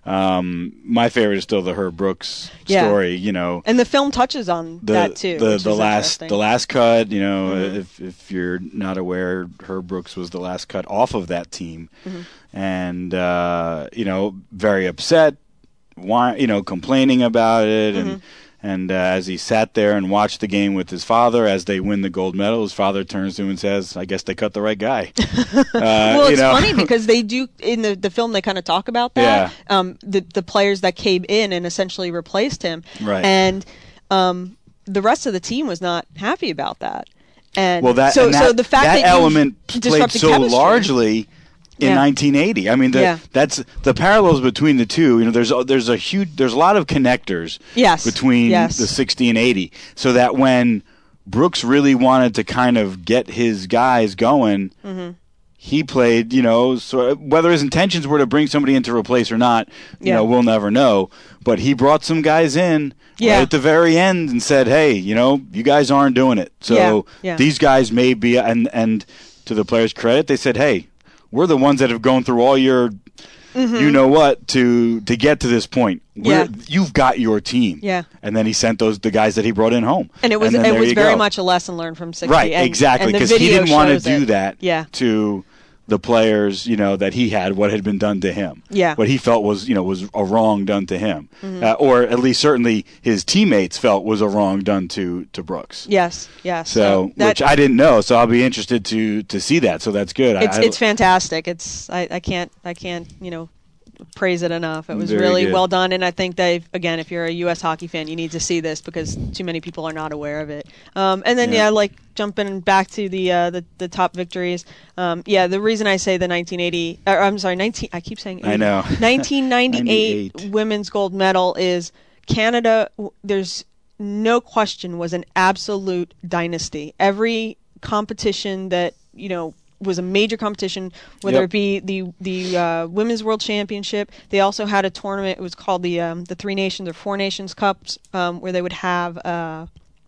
Um, my favorite is still the Herb Brooks Yeah. story. You know, And the film touches on the that too. the, which the is last interesting. the last cut. You know, Mhm. if if you're not aware, Herb Brooks was the last cut off of that team, Mhm. and and uh, you know, very upset. Why, you know, complaining about it, and Mhm. and uh, as he sat there and watched the game with his father as they win the gold medal, his father turns to him and says, "I guess they cut the right guy." uh, well, you it's know? funny because they do in the, the film they kind of talk about that. Yeah. Um, the the players that came in and essentially replaced him, Right. and um, the rest of the team was not happy about that. And well, that so and that, so the fact that, that you element played disrupted so chemistry. largely in Yeah. nineteen eighty. I mean, the, Yeah. that's the parallels between the two. You know, there's a, there's a huge there's a lot of connectors Yes. between Yes. the sixty and eighty, so that when Brooks really wanted to kind of get his guys going, Mhm. he played. You know, so whether his intentions were to bring somebody in to replace or not, you Yeah. know, we'll never know. But he brought some guys in Yeah. right at the very end and said, "Hey, you know, you guys aren't doing it. So Yeah. Yeah. these guys may be." And and to the players' credit, they said, "Hey, we're the ones that have gone through all your, Mhm. you know what, to to get to this point. We're, Yeah. You've got your team." Yeah. And then he sent those the guys that he brought in home. And it was then it there was you very go. much a lesson learned from sixty. Right, and, exactly, and the because he video didn't want to shows do it. that Yeah. to the players, you know, that he had, what had been done to him. Yeah. What he felt was, you know, was a wrong done to him. Mhm. Uh, or at least certainly his teammates felt was a wrong done to, to Brooks. Yes. Yes. So, that, which I didn't know, so I'll be interested to to see that. So that's good. it's I, it's fantastic. It's I, I can't I can't you know praise it enough. It was Very really good. well done, and I think they again, if you're a U S hockey fan, you need to see this because too many people are not aware of it. Um, and then Yeah. yeah. like jumping back to the uh, the, the top victories. Um, yeah, the reason I say the nineteen eighty, or I'm sorry, nineteen. I keep saying eighty. I know. nineteen ninety-eight ninety-eight. women's gold medal is Canada. w- There's no question was an absolute dynasty. Every competition that you know was a major competition, whether Yep. it be the the uh, women's world championship. They also had a tournament. It was called the um, the Three Nations or Four Nations Cups, um, where they would have. Uh,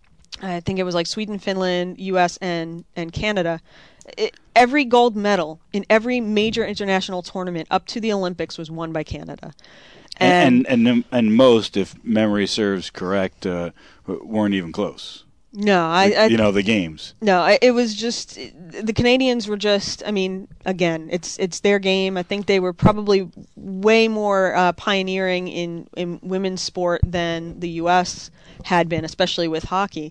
I think it was like Sweden, Finland, U S, and and Canada. It, every gold medal in every major international tournament up to the Olympics was won by Canada. and, and and and most, if memory serves correct, uh, weren't even close. no, I, I you know, the games. No, I- it was just the Canadians were just. I mean, again, it's it's their game. I think they were probably way more uh, pioneering in in women's sport than the U S had been, especially with hockey.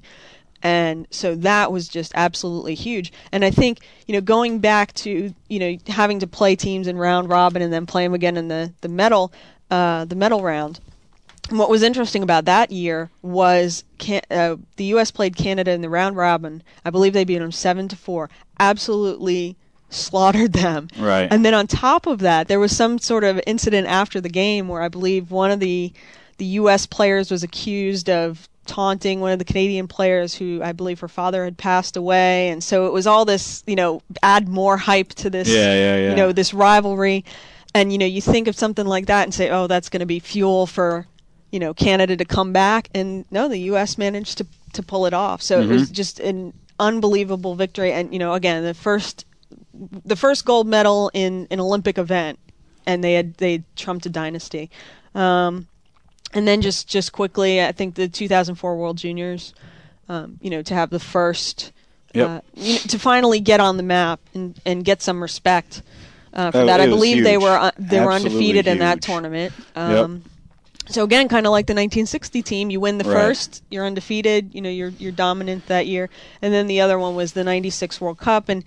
And so that was just absolutely huge. And I think, you know, going back to, you know, having to play teams in round robin and then play them again in the the medal uh, the medal round. And what was interesting about that year was can, uh, the U S played Canada in the round robin. I believe they beat them seven to four. Absolutely slaughtered them. Right. And then on top of that, there was some sort of incident after the game where I believe one of the the U S players was accused of taunting one of the Canadian players who I believe her father had passed away, and so it was all this, you know, add more hype to this, Yeah, yeah, yeah. you know, this rivalry. And you know, you think of something like that and say, oh, that's going to be fuel for, you know, Canada to come back. And no, the U S managed to to pull it off. So Mm-hmm. it was just an unbelievable victory. And you know, again, the first the first gold medal in an Olympic event, and they had they trumped a dynasty. Um, and then just just quickly, I think the two thousand four World Juniors, um, you know, to have the first, Yep. uh, you know, to finally get on the map and, and get some respect. Uh, for Oh, that, I it was believe they huge. were uh, they were Absolutely undefeated in that huge. tournament. Um, So again, kind of like the nineteen sixty team, you win the Right. first, you're undefeated, you know, you're you're dominant that year, and then the other one was the ninety-six World Cup, and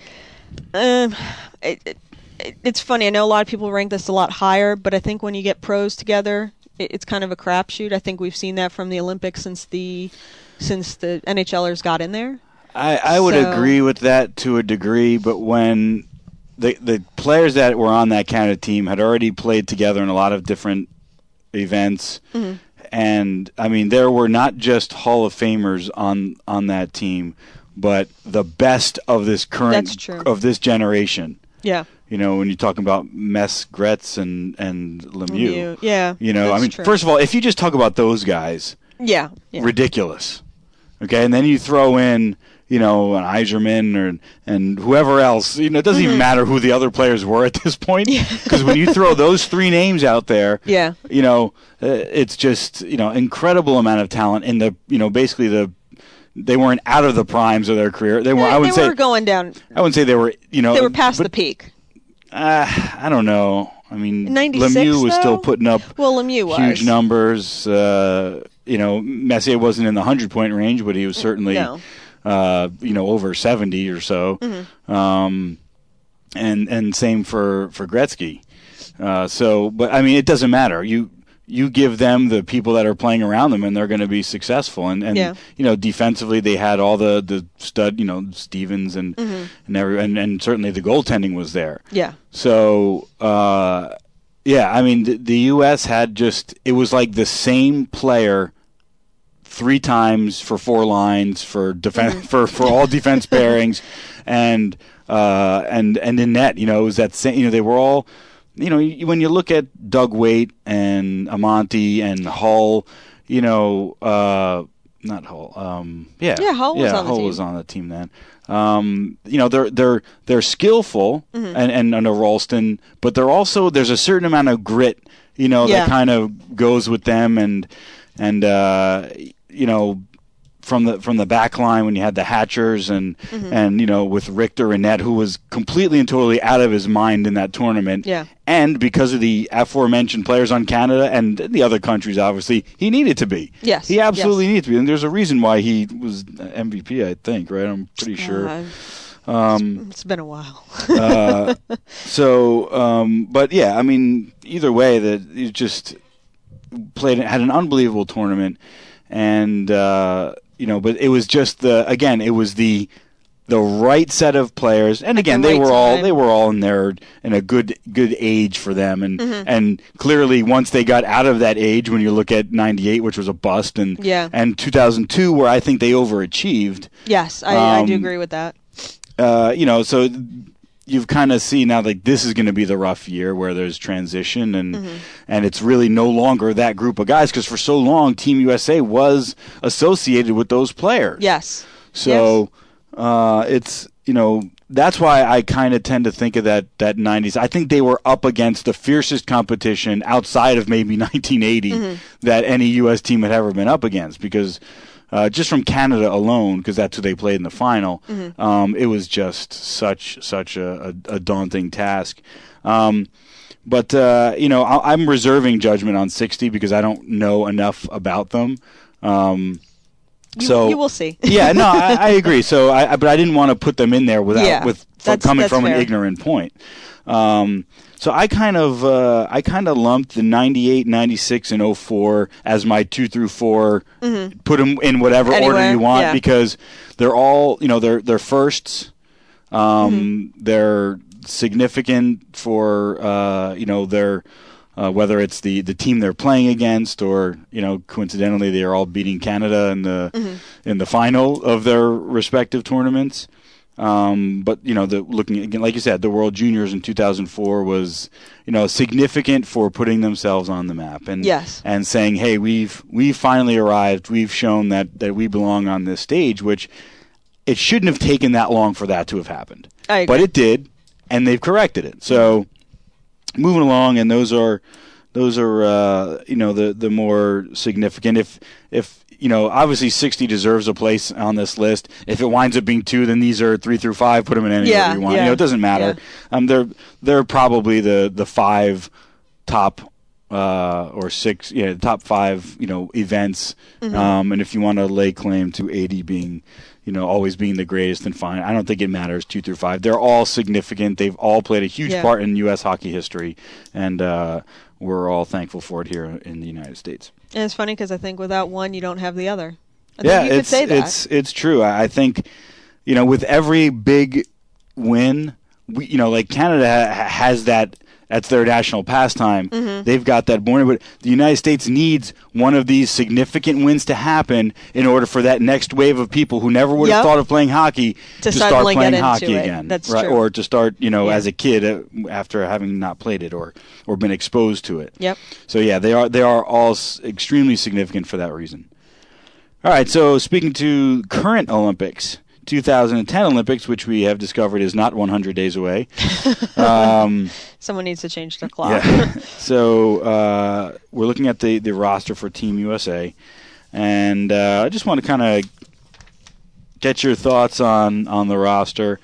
um, it, it, it, it's funny. I know a lot of people rank this a lot higher, but I think when you get pros together, it, it's kind of a crapshoot. I think we've seen that from the Olympics since the since the NHLers got in there. I, I would So- agree with that to a degree, but when the the players that were on that Canada team had already played together in a lot of different events, Mm-hmm. and I mean there were not just Hall of Famers on on that team, but the best of this current That's true. of this generation. Yeah, You know, when you're talking about Mess, Gretz, and and Lemieux. You- yeah. You know, I that's mean, true. first of all, if you just talk about those guys, yeah, yeah. ridiculous. Okay, and then you throw in you know, an Iserman or and whoever else. You know, it doesn't mm-hmm. even matter who the other players were at this point, because when you throw those three names out there, yeah, you know, uh, it's just, you know, incredible amount of talent in the, you know, basically the. They weren't out of the primes of their career. They were. They, I would they say were going down. I wouldn't say they were. You know, they were past but, the peak. Uh, I don't know. I mean, ninety-six, Lemieux was though? still putting up well, Lemieux was. huge numbers. Uh, you know, Messier wasn't in the hundred-point range, but he was certainly, no. uh, you know, over seventy or so. Mm-hmm. Um, and and same for for Gretzky. Uh, so, but I mean, it doesn't matter. You. You give them the people that are playing around them, and they're going to be successful. And, and yeah. you know, defensively, they had all the, the stud, you know, Stevens and mm-hmm. and, every, and and certainly the goaltending was there. Yeah. So, uh, yeah, I mean, the, the U S had just it was like the same player three times for four lines for defense mm-hmm. for, for all defense pairings, and uh, and and in net, you know, it was that same. You know, they were all. You know, when you look at Doug Weight and Amonte and Hull, you know, uh, not Hull, um, yeah, yeah, Hull was yeah, on the Hull team. was on the team then. Um, you know, they're they're they're skillful mm-hmm. and and under Ralston, but they're also there's a certain amount of grit, you know, yeah. that kind of goes with them, and and uh, you know. From the from the back line when you had the Hatchers and mm-hmm. and you know with Richter and Ned, who was completely and totally out of his mind in that tournament, yeah. and because of the aforementioned players on Canada and the other countries, obviously he needed to be. Yes, he absolutely yes. needed to be, and there's a reason why he was M V P. I think, right? I'm pretty sure. Uh, um, it's been a while. uh, so, um, but yeah, I mean, either way, that he just played had an unbelievable tournament, and. Uh, You know, but it was just the again, it was the the right set of players, and again, the they right were all time. they were all in their in a good good age for them, and mm-hmm. and clearly once they got out of that age, when you look at ninety-eight, which was a bust, and yeah. and two thousand two, where I think they overachieved. Yes, I, um, I do agree with that. Uh, you know, so. You've kind of seen now like this is going to be the rough year where there's transition and mm-hmm. and it's really no longer that group of guys, because for so long Team U S A was associated with those players. Yes. So yes. Uh, it's you know that's why I kind of tend to think of that that nineties. I think they were up against the fiercest competition outside of maybe nineteen eighty mm-hmm. that any U S team had ever been up against, because. Uh, just from Canada alone, because that's who they played in the final, mm-hmm. um, it was just such such a, a, a daunting task. Um, but uh, you know, I, I'm reserving judgment on sixty because I don't know enough about them. Um, you, so you will see. yeah, no, I, I agree. So, I, I, but I didn't want to put them in there without yeah, with that's, coming that's from fair. an ignorant point. Um, So I kind of uh, I kind of lumped the ninety-eight, ninety-six, and oh four as my two through four. Mm-hmm. Put them in whatever Anywhere, order you want, yeah. because they're all you know they're they're firsts. Um, mm-hmm. They're significant for uh, you know their uh, whether it's the, the team they're playing against, or you know coincidentally they are all beating Canada in the mm-hmm. in the final of their respective tournaments. Um, but you know, the looking again, like you said, the World Juniors in two thousand four was, you know, significant for putting themselves on the map and yes. and saying, hey, we've we've finally arrived. We've shown that, that we belong on this stage, which it shouldn't have taken that long for that to have happened, I agree. but it did, and they've corrected it. So moving along, and those are those are uh, you know the the more significant. If if You know, obviously sixty deserves a place on this list. If it winds up being two, then these are three through five. Put them in any yeah, order you want. Yeah, you know, it doesn't matter. Yeah. Um, they're they're probably the the five top uh, or six, yeah, top five, you know, events. Mm-hmm. Um, and if you want to lay claim to eighty being, you know, always being the greatest, then fine. I don't think it matters two through five. They're all significant. They've all played a huge yeah. part in U S hockey history, and uh, we're all thankful for it here in the United States. And it's funny because I think without one, you don't have the other. I yeah, think you it's could say that. it's it's true. I, I think, you know, with every big win, we, you know, like Canada ha- has that. That's their national pastime. Mm-hmm. They've got that born. But the United States needs one of these significant wins to happen in order for that next wave of people who never would have yep. thought of playing hockey to, to start playing playing into hockey it. again, That's right? true. Or to start, you know, yeah. as a kid uh, after having not played it or or been exposed to it. Yep. So yeah, they are they are all s- extremely significant for that reason. All right, so speaking to current Olympics, two thousand ten Olympics, which we have discovered is not one hundred days away. Um, Someone needs to change their clock. Yeah. So uh, we're looking at the, the roster for Team U S A, and uh, I just want to kind of get your thoughts on, on the roster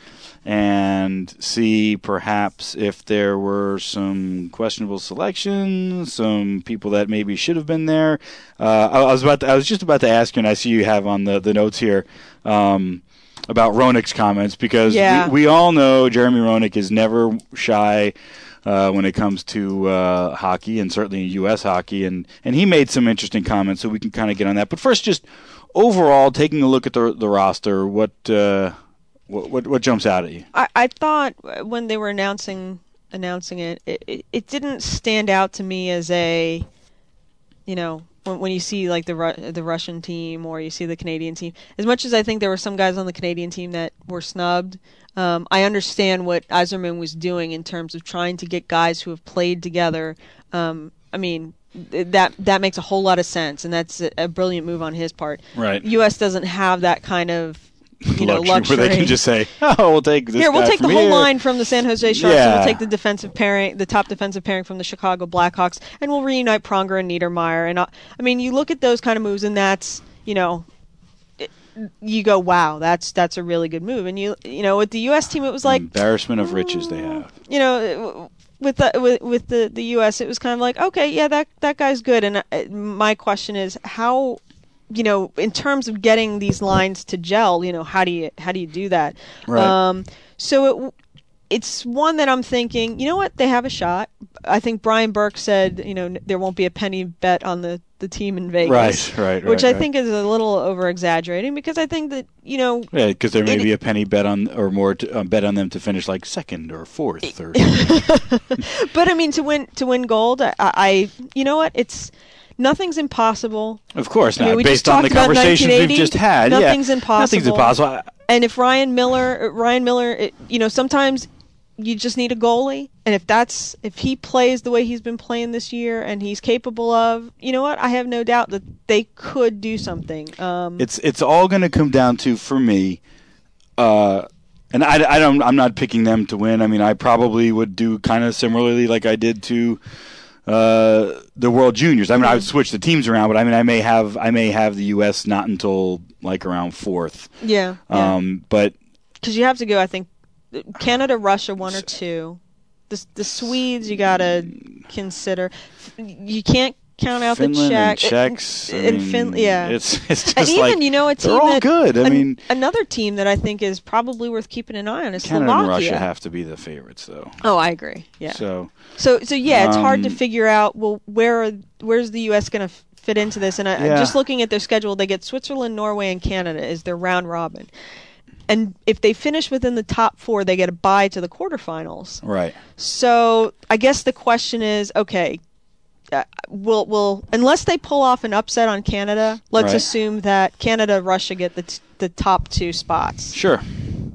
and see perhaps if there were some questionable selections, some people that maybe should have been there. Uh, I, I was about to, I was just about to ask you, and I see you have on the, the notes here, um, about Roenick's comments, because yeah. we, we all know Jeremy Roenick is never shy uh, when it comes to uh, hockey, and certainly U S hockey, and, and he made some interesting comments, so we can kind of get on that. But first, just overall, taking a look at the the roster, what uh, what, what what jumps out at you? I, I thought when they were announcing announcing it, it, it, it didn't stand out to me as a, you know, when, when you see like the Ru- the Russian team or you see the Canadian team. As much as I think there were some guys on the Canadian team that were snubbed, um, I understand what Yzerman was doing in terms of trying to get guys who have played together. Um, I mean. That that makes a whole lot of sense, and that's a, a brilliant move on his part. Right. U S doesn't have that kind of you know luxury, luxury where they can just say, "Oh, we'll take this." Here, we'll guy take the from whole here. line from the San Jose Sharks, Yeah. and we'll take the defensive pairing, the top defensive pairing from the Chicago Blackhawks, and we'll reunite Pronger and Niedermeyer. And uh, I mean, you look at those kind of moves, and that's you know. It, you go, wow, that's that's a really good move. And you you know, with the U S team, it was like embarrassment of riches they have. You know. With the with, with the, the U S, it was kind of like, okay, yeah, that that guy's good. And uh, my question is, how, you know, in terms of getting these lines to gel, you know, how do you how do you do that? Right. Um, so it it's one that I'm thinking, you know what, they have a shot. I think Brian Burke said, you know, there won't be a penny bet on the, the team in Vegas. Right, right, right. Which I right. think is a little over exaggerating, because I think that, you know. Yeah, because there may it, be a penny bet on, or more to, uh, bet on them to finish like second or fourth or. But I mean, to win to win gold, I, I you know what, it's. Nothing's impossible. Of course not. I mean, we Based just on the talked about conversations we've just had, nothing's yeah, impossible. Nothing's impossible. And if Ryan Miller, Ryan Miller, it, you know, sometimes you just need a goalie, and if that's if he plays the way he's been playing this year, and he's capable of, you know what, I have no doubt that they could do something. Um, it's it's all going to come down to, for me, uh, and I, I don't I'm not picking them to win. I mean, I probably would do kind of similarly like I did to. Uh, the World Juniors. I mean, I would switch the teams around, but I mean, I may have I may have the U S not until like around fourth. Yeah. yeah. Um, but because you have to go, I think, Canada, Russia, one or two. The the Swedes you gotta consider. You can't count out Finland the Czech and Czechs. and, I and mean, Fin- yeah. It's it's just and even like, you know a team they're all that, good. I an, mean, another team that I think is probably worth keeping an eye on is Canada Slovakia. and Russia have to be the favorites, though. Oh, I agree. Yeah. So so so yeah, it's hard to um, figure out. Well, where are, where's the U S going to fit into this? And I, Yeah. just looking at their schedule, they get Switzerland, Norway, and Canada is their round robin. And if they finish within the top four, they get a bye to the quarterfinals. right. So I guess the question is, okay, uh, will will unless they pull off an upset on Canada, let's Right. assume that Canada, Russia get the t- the top two spots. Sure.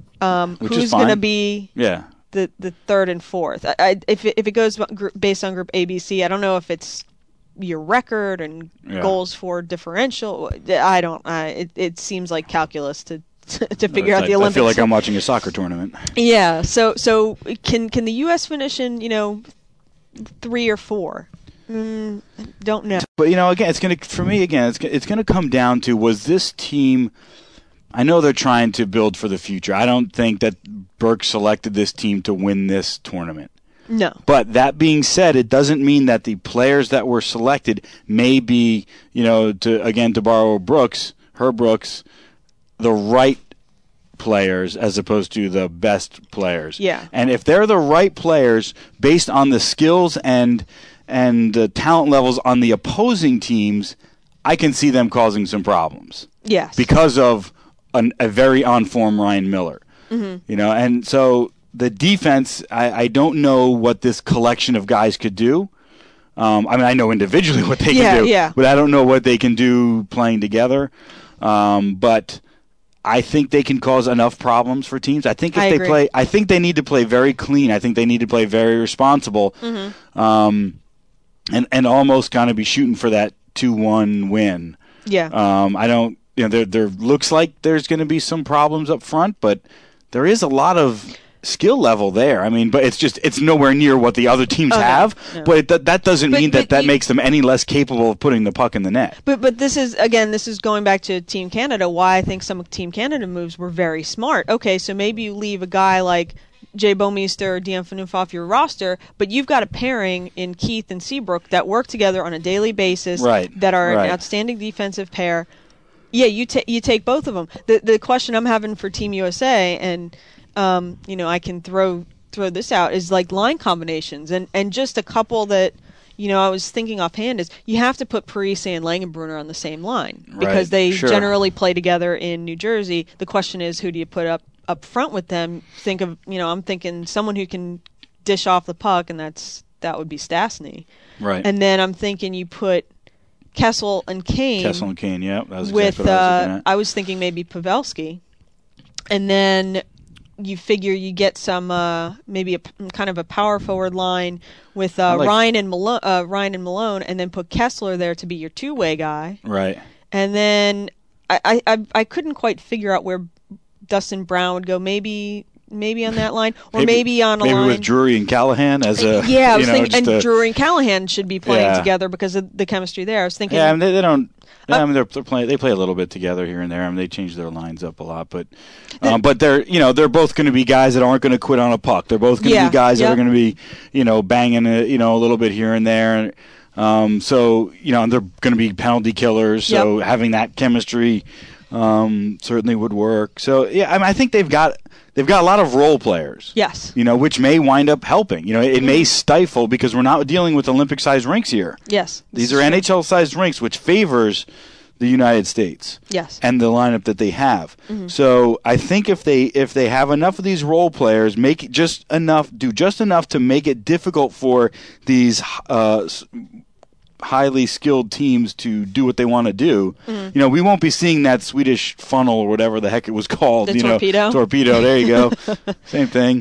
Um, Which is who's going to fine. be Yeah. the the third and fourth? I, I, if it, if it goes gr- based on Group A, B, C, I don't know if it's your record and Yeah. goals for differential. I don't. Uh, it it seems like calculus to. to figure out I, the Olympics. I feel like I'm watching a soccer tournament. Yeah. So so can can the U S finish in, you know, three or four? Mm, don't know. But you know, again, it's gonna for me again. It's it's gonna come down to, was this team. I know they're trying to build for the future. I don't think that Burke selected this team to win this tournament. No. But that being said, it doesn't mean that the players that were selected may be, you know, to again to borrow Brooks, Herb Brooks, the right players as opposed to the best players. Yeah. And if they're the right players based on the skills and and the talent levels on the opposing teams, I can see them causing some problems. Yes. Because of an, a very on-form Ryan Miller. Mm-hmm. You know, and so the defense, I, I don't know what this collection of guys could do. Um, I mean, I know individually what they Yeah, can do, yeah. but I don't know what they can do playing together. Um, but I think they can cause enough problems for teams. I think if I they agree. play, I think they need to play very clean. I think they need to play very responsible, Mm-hmm. um, and and almost kind of be shooting for that two one win. Yeah. Um, I don't. you know, there there looks like there's going to be some problems up front, but there is a lot of skill level there. I mean, but it's just it's nowhere near what the other teams oh, have. No, no. But it, that, that doesn't but, mean but that that you, makes them any less capable of putting the puck in the net. But but this is again, this is going back to Team Canada. Why I think some of Team Canada moves were very smart. Okay, so maybe you leave a guy like Jay Bouwmeester or Dejan Phaneuf off your roster, but you've got a pairing in Keith and Seabrook that work together on a daily basis. Right. That are right. an outstanding defensive pair. Yeah, you ta- you take both of them. The the question I'm having for Team U S A, and um, you know, I can throw throw this out, is like line combinations, and, and just a couple that, you know, I was thinking offhand is you have to put Parise and Langenbrunner on the same line because right. they sure. generally play together in New Jersey. The question is, who do you put up up front with them? Think of, you know, I'm thinking someone who can dish off the puck, and that's that would be Stastny. Right. And then I'm thinking you put Kessel and Kane. Kessel and Kane, yeah. That was with, exactly what I was looking uh, at. I was thinking maybe Pavelski. And then you figure you get some uh, maybe a kind of a power forward line with uh, like, Ryan and Malone, uh, Ryan and Malone, and then put Kessler there to be your two-way guy. Right. And then I, I, I couldn't quite figure out where Dustin Brown would go. Maybe maybe on that line, or maybe, maybe on a maybe line with Drury and Callahan as a yeah. I was you know, thinking, and a, Drury and Callahan should be playing yeah. together because of the chemistry there. I was thinking, yeah, I mean, they, they don't. Yeah, Uh, I mean, they're, they're playing. They play a little bit together here and there. I mean, they change their lines up a lot, but um, but they're you know they're both going to be guys that aren't going to quit on a puck. They're both going to yeah, be guys yep. that are going to be you know banging a, you know a little bit here and there. Um, so you know and they're going to be penalty killers. So yep. having that chemistry um, certainly would work. So yeah, I mean, I think they've got they've got a lot of role players. Yes. You know, which may wind up helping. You know, it mm-hmm. may stifle because we're not dealing with Olympic-sized rinks here. Yes. These are N H L-sized rinks, which favors the United States. Yes. And the lineup that they have. Mm-hmm. So I think if they if they have enough of these role players, make it just enough, do just enough to make it difficult for these uh, highly skilled teams to do what they want to do. Mm-hmm. You know, we won't be seeing that Swedish funnel or whatever the heck it was called. The you torpedo. Know, torpedo. There you go. Same thing.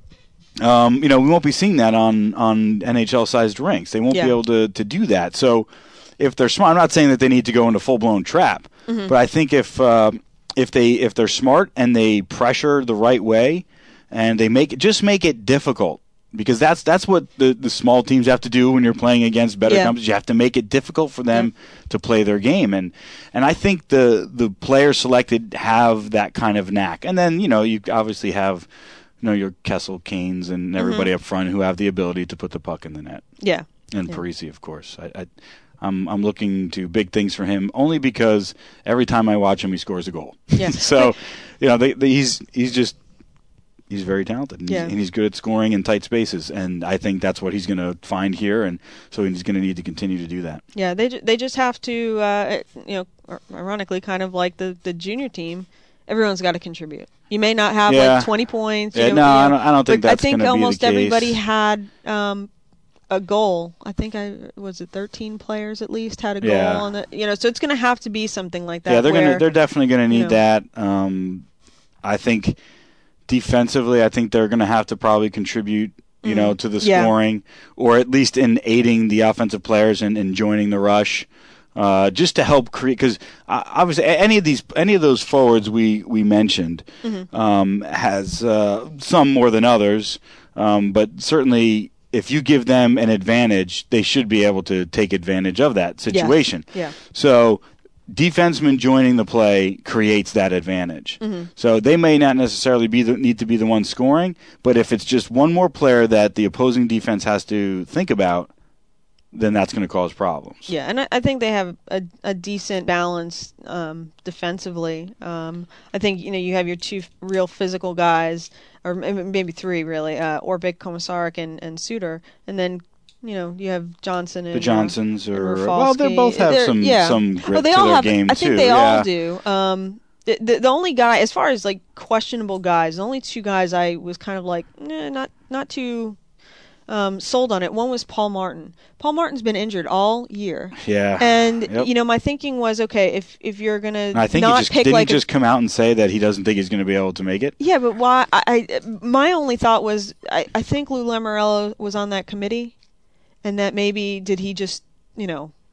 Um, you know, we won't be seeing that on on N H L-sized rinks. They won't yeah. be able to to do that. So. If they're smart, I'm not saying that they need to go into full-blown trap, mm-hmm. but I think if uh, if they if they're smart and they pressure the right way, and they make it, just make it difficult, because that's that's what the, the small teams have to do when you're playing against better yeah. companies. You have to make it difficult for them yeah. to play their game, and and I think the the players selected have that kind of knack. And then you know you obviously have you know your Kessel, Canes, and everybody mm-hmm. up front who have the ability to put the puck in the net. Yeah, and yeah. Parise, of course. I. I I'm I'm looking to big things for him only because every time I watch him, he scores a goal. Yeah. so, you know, they, they, he's he's just he's very talented, and, yeah. he's, and he's good at scoring in tight spaces, and I think that's what he's going to find here, and so he's going to need to continue to do that. Yeah, they they just have to, uh, you know, ironically, kind of like the, the junior team, everyone's got to contribute. You may not have yeah. like twenty points. Yeah, you know, no, you know, I don't, I don't think that's going to be the case. I think almost everybody case. had. Um, a goal. I think I was it thirteen players at least had a goal yeah. on it. You know, so it's going to have to be something like that. Yeah, they're where, going to they're definitely going to need you know, that. Um, I think defensively, I think they're going to have to probably contribute, you mm-hmm. know, to the scoring, yeah. or at least in aiding the offensive players and, and joining the rush. Uh, just to help create, because uh, obviously any of these, any of those forwards we we mentioned mm-hmm. um, has uh, some more than others, um, but certainly if you give them an advantage, they should be able to take advantage of that situation. Yeah. yeah. So defenseman joining the play creates that advantage. Mm-hmm. So they may not necessarily be the, need to be the one scoring, but if it's just one more player that the opposing defense has to think about, then that's going to cause problems. Yeah, and I, I think they have a, a decent balance um, defensively. Um, I think you know you have your two real physical guys, or maybe three really, uh, Orpik, Komisarek, and, and Suter, and then you know you have Johnson and the Johnsons, uh, or and well, they both have They're, some yeah. some grit oh, they to all their have, game I think too. they yeah. all do. Um, the, the the only guy, as far as like questionable guys, the only two guys I was kind of like, nah, not not too. Um, sold on it. One was Paul Martin. Paul Martin's been injured all year. Yeah. And yep. you know, my thinking was, okay, if if you're gonna I think not he just, pick didn't like he just a, come out and say that he doesn't think he's going to be able to make it. Yeah, but why? I, I my only thought was I, I think Lou Lamoriello was on that committee, and that maybe did he just you know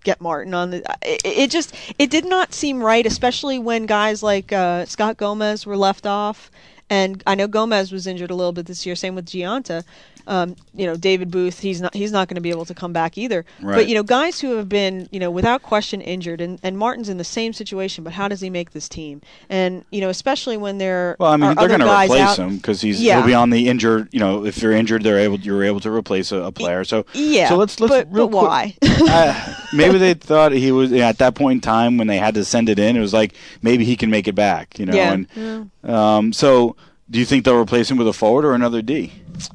get Martin on the. It, it just it did not seem right, especially when guys like uh, Scott Gomez were left off, and I know Gomez was injured a little bit this year. Same with Giunta. Um, you know, David Booth, he's not he's not going to be able to come back either. Right. But you know, guys who have been, you know, without question injured, and, and Martin's in the same situation. But how does he make this team? And you know, especially when there well, I mean, are they're other going to guys replace out, him because he's yeah. he'll be on the injured. You know, if you're injured, they're able you're able to replace a, a player. So yeah. So let's let's but, real but why? quick, uh, maybe they thought he was yeah, at that point in time when they had to send it in. It was like maybe he can make it back. You know, yeah. and yeah. um, so do you think they'll replace him with a forward or another D?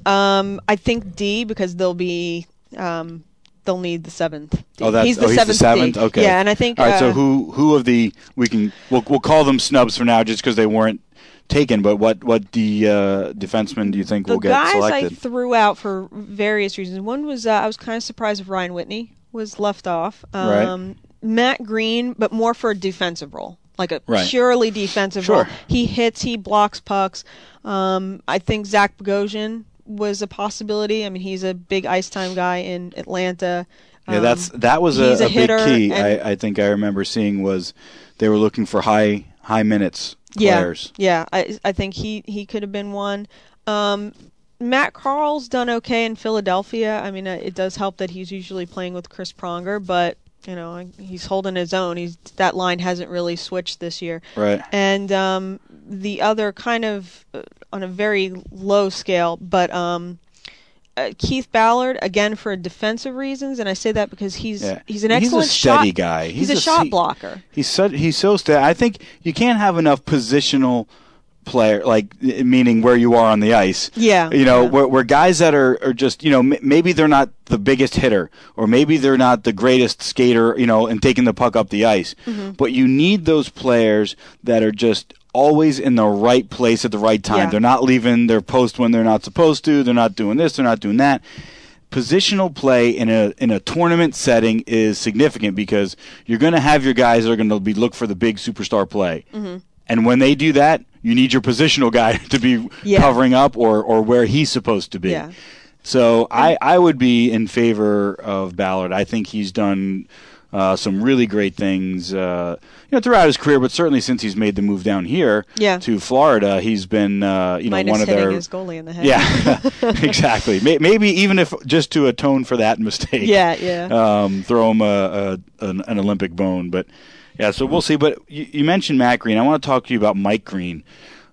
Um, I think D because they'll be um, they'll need the seventh. D. Oh, that's he's the oh, he's seventh. the seventh. D. Okay. Yeah, and I think. All right. Uh, so who who of the we can we'll we'll call them snubs for now just because they weren't taken. But what what the uh, defensemen do you think the will get guys selected? I threw out for various reasons. One was uh, I was kind of surprised if Ryan Whitney was left off. Um, right. Matt Green, but more for a defensive role, like a right. purely defensive sure. role. He hits, he blocks pucks. Um, I think Zach Bogosian was a possibility. I mean, he's a big ice time guy in Atlanta. Yeah, that's that was a, a, a big key. and, I, I think I remember seeing was they were looking for high high minutes players. Yeah, yeah. I I think he, he could have been one. Um, Matt Carl's done okay in Philadelphia. I mean, it does help that he's usually playing with Chris Pronger, but you know he's holding his own. He's that line hasn't really switched this year. Right. And um, the other kind of uh, on a very low scale, but. Um, Uh, Keith Ballard, again for defensive reasons, and I say that because he's yeah. he's an excellent he's a steady shot guy. He's, He's a, shot he, blocker. He's so he's so steady. I think you can't have enough positional player, like meaning where you are on the ice. Yeah, you know, yeah. where, where guys that are, are just you know m- maybe they're not the biggest hitter or maybe they're not the greatest skater, you know, and taking the puck up the ice. Mm-hmm. But you need those players that are just always in the right place at the right time. Yeah. They're not leaving their post when they're not supposed to. They're not doing this. They're not doing that. Positional play in a in a tournament setting is significant because you're going to have your guys that are going to be look for the big superstar play, mm-hmm. and when they do that, you need your positional guy to be yeah. covering up or, or where he's supposed to be. Yeah. So I, I would be in favor of Ballard. I think he's done uh, some really great things, uh, you know, throughout his career, but certainly since he's made the move down here yeah. to Florida, he's been, uh, you know, Minus one of hitting their his goalie in the head. Yeah, exactly. Maybe even if just to atone for that mistake. Yeah, yeah. Um, throw him a, a an, an Olympic bone, but yeah. So we'll see. But you, you mentioned Matt Green. I want to talk to you about Mike Green.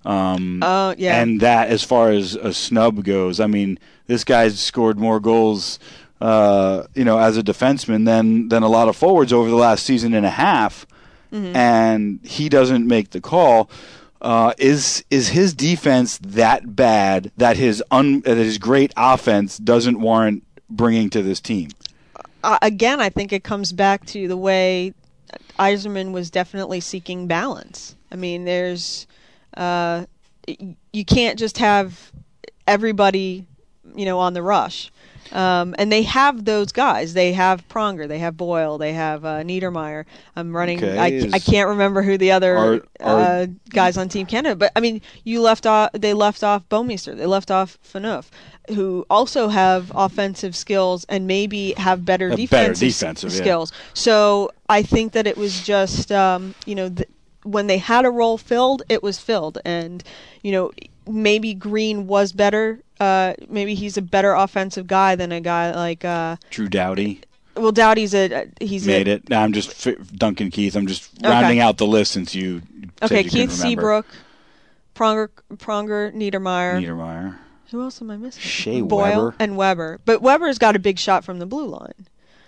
Um, oh yeah. And that, as far as a snub goes, I mean, this guy's scored more goals, uh, you know, as a defenseman than than a lot of forwards over the last season and a half, mm-hmm. and he doesn't make the call. Uh, is is his defense that bad that his un, that his great offense doesn't warrant bringing to this team? Uh, again, I think it comes back to the way Yzerman was definitely seeking balance. I mean, there's uh, you can't just have everybody, you know, on the rush. Um, and they have those guys. They have Pronger. They have Boyle. They have uh, Niedermeyer. I'm running. Okay, I, is, I can't remember who the other are, are, uh, guys on Team Canada. But I mean, you left off. They left off Bouwmeester. They left off Phaneuf, who also have offensive skills and maybe have better defensive, better defensive skills. Yeah. So I think that it was just um, you know th- when they had a role filled, it was filled, and you know maybe Green was better. Uh, maybe he's a better offensive guy than a guy like uh, Drew Doughty. Well, Doughty's a he's made a, it. No, I'm just Duncan Keith. I'm just rounding okay. out the list since you. Okay, said you Keith Seabrook, Pronger, Pronger, Niedermeyer. Niedermeyer. Who else am I missing? Shea Boyle Weber. and Weber, but Weber's got a big shot from the blue line.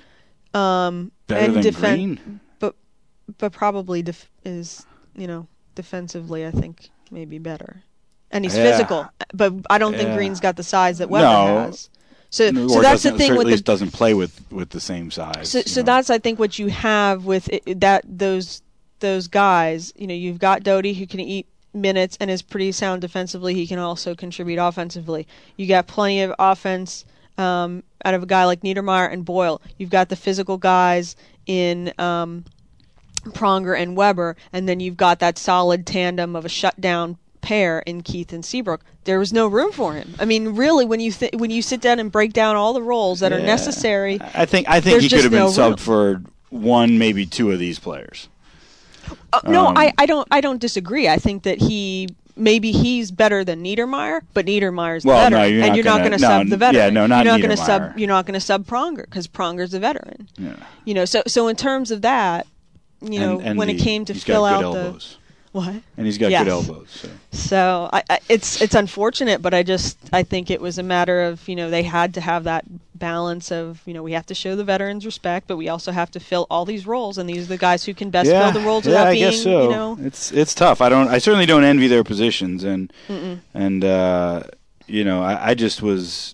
Um, Better and than defen- Green, but but probably def- is you know defensively, I think maybe better. And he's yeah. physical, but I don't think yeah. Green's got the size that Weber no. has. So, or so that's the thing or with at least the, doesn't play with, with the same size. So, so know. that's I think what you have with it, that those those guys. You know, you've got Doughty who can eat minutes and is pretty sound defensively. He can also contribute offensively. You got plenty of offense um, out of a guy like Niedermeyer and Boyle. You've got the physical guys in um, Pronger and Weber, and then you've got that solid tandem of a shutdown pair in Keith and Seabrook. There was no room for him. I mean, really, when you th- when you sit down and break down all the roles that yeah. are necessary, I think I think he could have been no subbed for one, maybe two of these players. Uh, no, Um, I, I don't. I don't disagree. I think that he maybe he's better than Niedermeyer, but Niedermeyer's the Well, veteran, no, you're and not you're not gonna- going to no, sub the veteran. yeah, no, not you're not going to Niedermeyer. sub. You're not going to sub Pronger because Pronger's a veteran. Yeah. You know, so so in terms of that, you know, And- and when the- it came to he's fill got out good the elbows. what. And he's got Yes. good elbows. So. So I, I, it's it's unfortunate, but I just I think it was a matter of you know they had to have that balance of you know we have to show the veterans respect, but we also have to fill all these roles, and these are the guys who can best Yeah, fill the roles yeah, without I being guess so. you know. It's it's tough. I don't. I certainly don't envy their positions, and Mm-mm. and uh, you know, I, I just was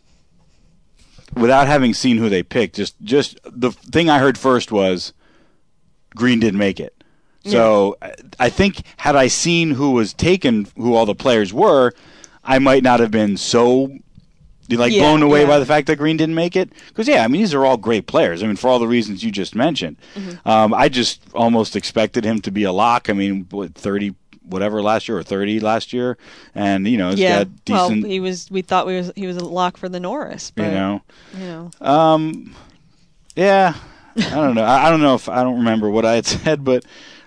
without having seen who they picked. Just just the thing I heard first was Green didn't make it. So I I think had I seen who was taken, who all the players were, I might not have been so like Yeah, blown away yeah. by the fact that Green didn't make it. Because yeah, I mean these are all great players. I mean for all the reasons you just mentioned. Mm-hmm. Um, I just almost expected him to be a lock. I mean, what, thirty whatever last year or thirty last year, and you know he's Yeah, got decent. well, he was. We thought we was he was a lock for the Norris, but you know, you know. um, yeah, I don't know. I, I don't know if I don't remember what I had said, but.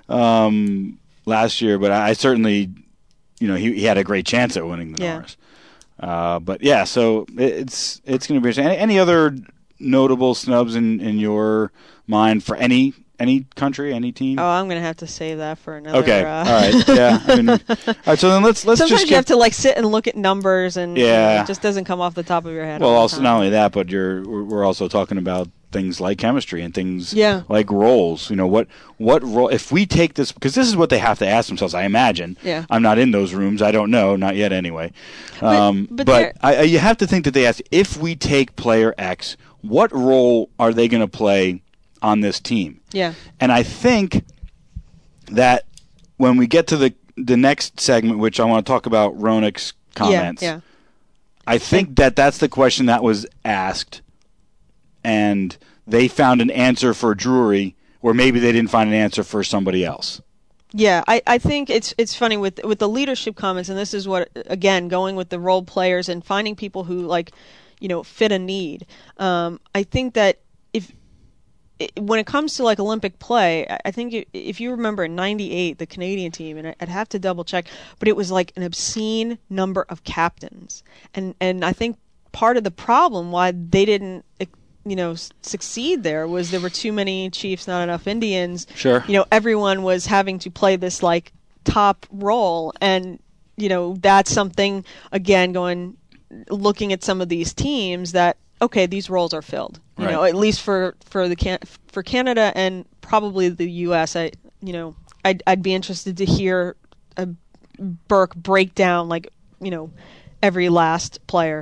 Um, last year, but I, I certainly, you know, he, he had a great chance at winning the Yeah. Norris. Uh, but yeah, so it, it's it's going to be interesting. Any, any other notable snubs in, in your mind for any any country, any team? Oh, I'm gonna have to save that for another. okay, Uh, all right, yeah. I mean, all right, so then let's let's Sometimes just you get, have to like sit and look at numbers, and you know, Yeah. it just doesn't come off the top of your head. well, all the also time. not only that, but you're we're we're also talking about things like chemistry and things Yeah. like roles. You know, what what role if we take this, because this is what they have to ask themselves, I imagine. Yeah. I'm not in those rooms. I don't know, not yet anyway. But- Um, but but there- I, I, you have to think that they ask, if we take player X, what role are they going to play on this team? Yeah. And I think that when we get to the the next segment, which I want to talk about Ronick's comments, Yeah. Yeah. I think that that's the question that was asked, and they found an answer for Drury, or maybe they didn't find an answer for somebody else. Yeah, I, I think it's it's funny with with the leadership comments, and this is what again going with the role players and finding people who like, you know, fit a need. Um, I think that if it, when it comes to like Olympic play, I- I think if- if you remember in ninety-eight the Canadian team, and I- I'd have to double check, but it was like an obscene number of captains, and and I think part of the problem why they didn't you know s- succeed there was there were too many Chiefs, not enough Indians. Sure. You know, everyone was having to play this like top role, and you know that's something again going looking at some of these teams that okay these roles are filled. You Right. know, at least for for the can- for Canada and probably the U S. I you know I'd I'd be interested to hear a Burke break down like you know every last player.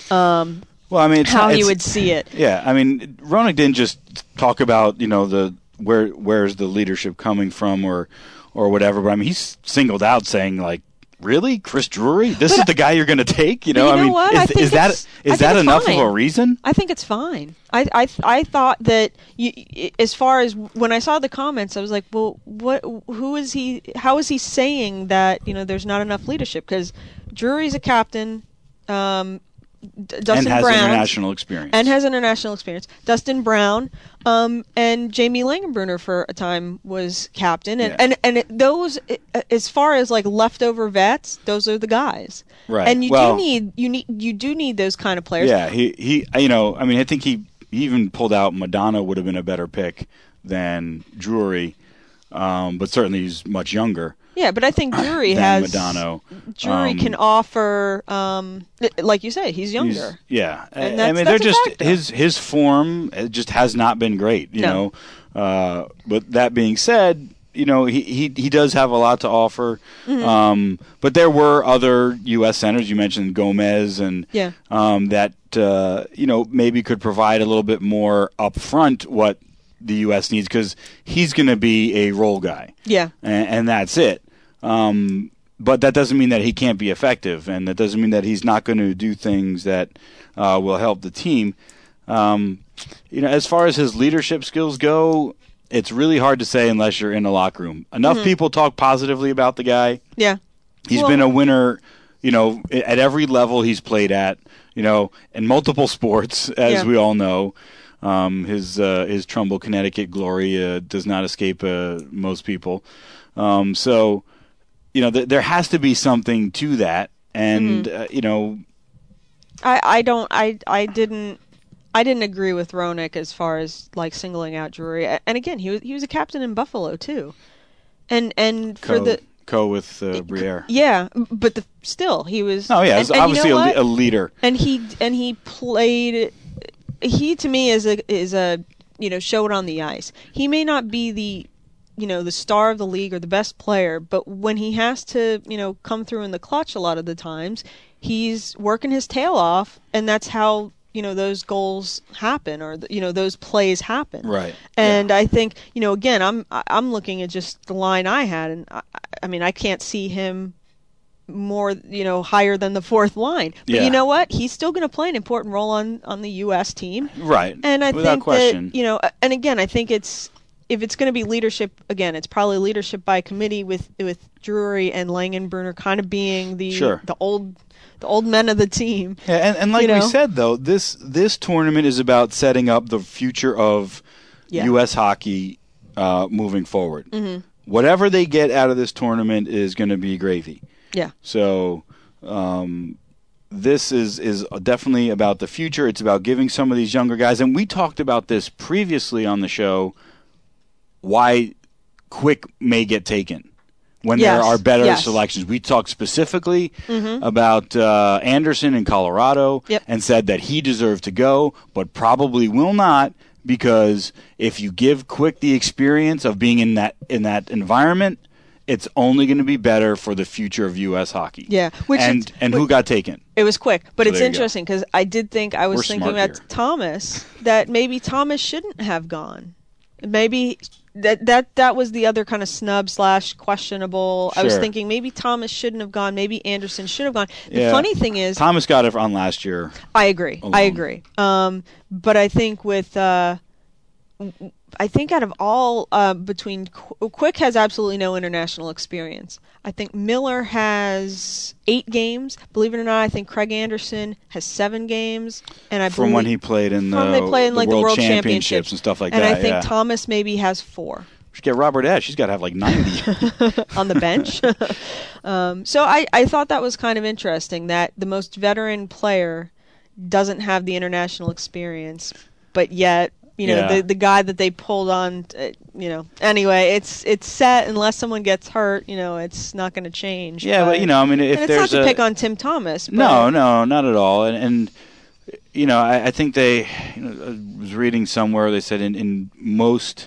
Um, Well, I mean, it's how not- he it's- would see it. Yeah, I mean, Ronick didn't just talk about you know the where where's the leadership coming from or or whatever, but I mean he's singled out saying like, really, Chris Drury, this But is the guy you're going to take? You know, you I know mean, what? is, I think is that it's- I is think that it's enough fine. of a reason? I think it's fine. I I I thought that you, as far as when I saw the comments, I was like, well, what? Who is he? How is he saying that? You know, there's not enough leadership because Drury's a captain. Um, D- Dustin and has Brown international experience. and has international experience. Dustin Brown um, and Jamie Langenbrunner for a time was captain, and Yeah. and and it, those, uh, as far as like leftover vets, those are the guys. Right. And you Well- do need you need you do need those kind of players. Yeah, he, he you know, I mean, I think he, he even pulled out Madonna would have been a better pick than Drury, um, but certainly he's much younger Yeah, but I think Drury than has Madonna. Drury Um, can offer, um, like you say, he's He's- younger. yeah, And I- I that's- mean, that's they're a just factor. his his form uh, just has not been great, you No. know. Uh, but that being said, you know, he, he he does have a lot to offer. Mm-hmm. Um, but there were other U S centers. You mentioned Gomez, and Yeah. um, that uh, you know maybe could provide a little bit more upfront what the U S needs because he's going to be a role guy, Yeah, and, and that's it. Um, but that doesn't mean that he can't be effective, and that doesn't mean that he's not going to do things that uh, will help the team. Um, you know, as far as his leadership skills go, it's really hard to say unless you're in the locker room. Enough Mm-hmm. people talk positively about the guy. yeah. He's Well- been a winner, you know, at every level he's played at, you know, in multiple sports, as Yeah. we all know. Um, his uh, his Trumbull, Connecticut glory uh, does not escape uh, most people. Um, so, you know, th- there has to be something to that, and mm-hmm. uh, you know, I, I don't I I didn't I didn't agree with Roenick as far as like singling out Drury. And again, he was he was a captain in Buffalo too, and and co, for the co with uh, Briere. Yeah, but the, still he was. Oh yeah, and, and obviously you know a, a leader. And he and he played. He to me is a is a you know show it on the ice. He may not be the you know the star of the league or the best player, but when he has to you know come through in the clutch a lot of the times, he's working his tail off, and that's how you know those goals happen, or you know those plays happen. Right. And yeah. I think you know again, I'm I'm looking at just the line I had, and I, I mean I can't see him more you know higher than the fourth line. But yeah. you know what? He's still going to play an important role on on the U S team. Right. And I Without think question. that you know, and again, I think it's if it's going to be leadership again, it's probably leadership by committee with with Drury and Langenbrunner kind of being the sure. the old. The old men of the team. Yeah, and, and like you know? we said, though, this this tournament is about setting up the future of yeah. U S hockey uh, moving forward. Mm-hmm. Whatever they get out of this tournament is going to be gravy. Yeah. So um, this is, is definitely about the future. It's about giving some of these younger guys, and we talked about this previously on the show, why Quick may get taken. When yes. there are better yes. selections. We talked specifically mm-hmm. about uh, Anderson in Colorado yep. and said that he deserved to go, but probably will not, because if you give Quick the experience of being in that in that environment, it's only going to be better for the future of U S hockey. Yeah, which and is, and which, who got taken? It was Quick, but so it's interesting because I did think I was We're thinking about here. Thomas that maybe Thomas shouldn't have gone. Maybe. That that that was the other kind of snub slash questionable. Sure. I was thinking maybe Thomas shouldn't have gone. Maybe Anderson should have gone. The yeah. funny thing is, Thomas got it on last year. I agree. alone. I agree. Um, but I think with uh, I think out of all uh, between Qu- Quick has absolutely no international experience. I think Miller has eight games. Believe it or not, I think Craig Anderson has seven games. And I from believe, when he played in the, from they play in the like World, the World Championships, Championships and stuff like and that. And I think yeah. Thomas maybe has four. We should get Robert Ash. She's got to have like ninety on the bench. um, so I, I thought that was kind of interesting that the most veteran player doesn't have the international experience, but yet. You know, yeah. the the guy that they pulled on, uh, you know. Anyway, it's it's set unless someone gets hurt. You know, it's not going to change. Yeah, but, but you know, I mean, if and it's there's not to a, pick on Tim Thomas. But no, no, not at all. And, and you know, I, I think they. You know, I was reading somewhere they said in, in most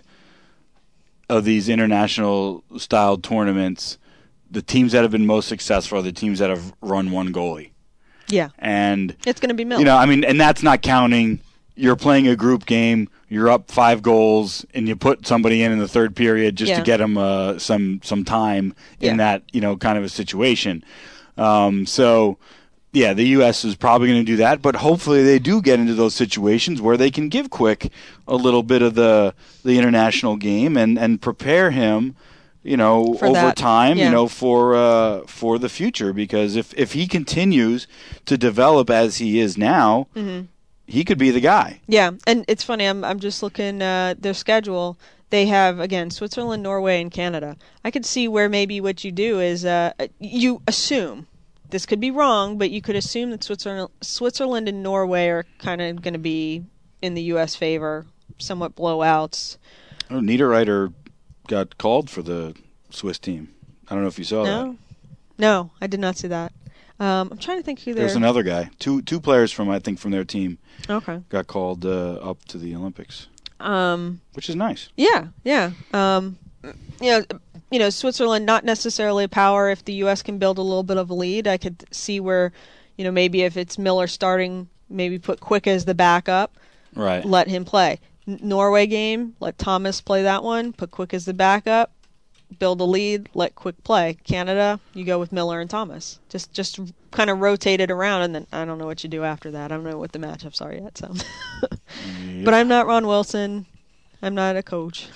of these international style tournaments, the teams that have been most successful are the teams that have run one goalie. Yeah, and it's going to be Miller. You know, I mean, and that's not counting. You're playing a group game. You're up five goals, and you put somebody in in the third period just yeah. to get them uh, some some time in yeah. that you know kind of a situation. Um, so, yeah, the U S is probably going to do that, but hopefully they do get into those situations where they can give Quick a little bit of the the international game and, and prepare him, you know, for over that. time, yeah. you know, for uh, for the future. Because if if he continues to develop as he is now. Mm-hmm. He could be the guy. Yeah, and it's funny. I'm I'm just looking uh, their schedule. They have again Switzerland, Norway, and Canada. I could see where maybe what you do is uh, you assume this could be wrong, but you could assume that Switzerland, Switzerland and Norway are kind of going to be in the U S favor, somewhat blowouts. Oh, Niederreiter got called for the Swiss team. I don't know if you saw no? that. No, I did not see that. Um, I'm trying to think who they're... There's another guy. Two two players from, I think, from their team okay. got called uh, up to the Olympics, um, which is nice. Yeah, yeah. Um, you know, you know, Switzerland, not necessarily a power. If the U S can build a little bit of a lead, I could see where, you know, maybe if it's Miller starting, maybe put Quick as the backup. Right. Let him play. N- Norway game, let Thomas play that one, put Quick as the backup. Build a lead, let Quick play. Canada, you go with Miller and Thomas. Just just kind of rotate it around, and then I don't know what you do after that. I don't know what the matchups are yet. So, yep. But I'm not Ron Wilson. I'm not a coach.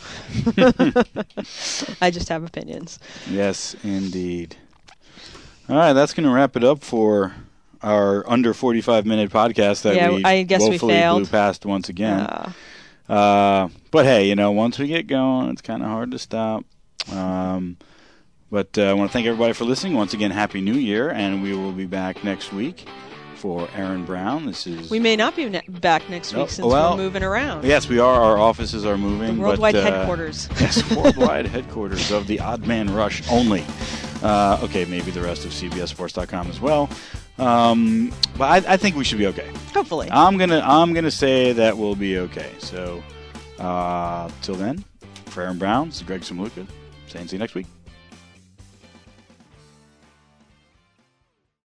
I just have opinions. Yes, indeed. All right, that's going to wrap it up for our under forty-five minute podcast that yeah, we I guess we woefully failed. blew past once again. Uh, Uh, but hey, you know, once we get going, it's kind of hard to stop. Um, but uh, I want to thank everybody for listening. Once again, Happy New Year, and we will be back next week for Aaron Brown. This is we may not be ne- back next week Oh, since well, we're moving around. Yes, we are. Our offices are moving. The worldwide but, uh, headquarters. Yes, worldwide headquarters of the Odd Man Rush only. Uh, okay, maybe the rest of C B S Sports dot com as well. Um, but I, I think we should be okay. Hopefully. I'm gonna I'm gonna say that we'll be okay. So uh, till then, for Aaron Brown, this is Greg Samluka saying see you next week.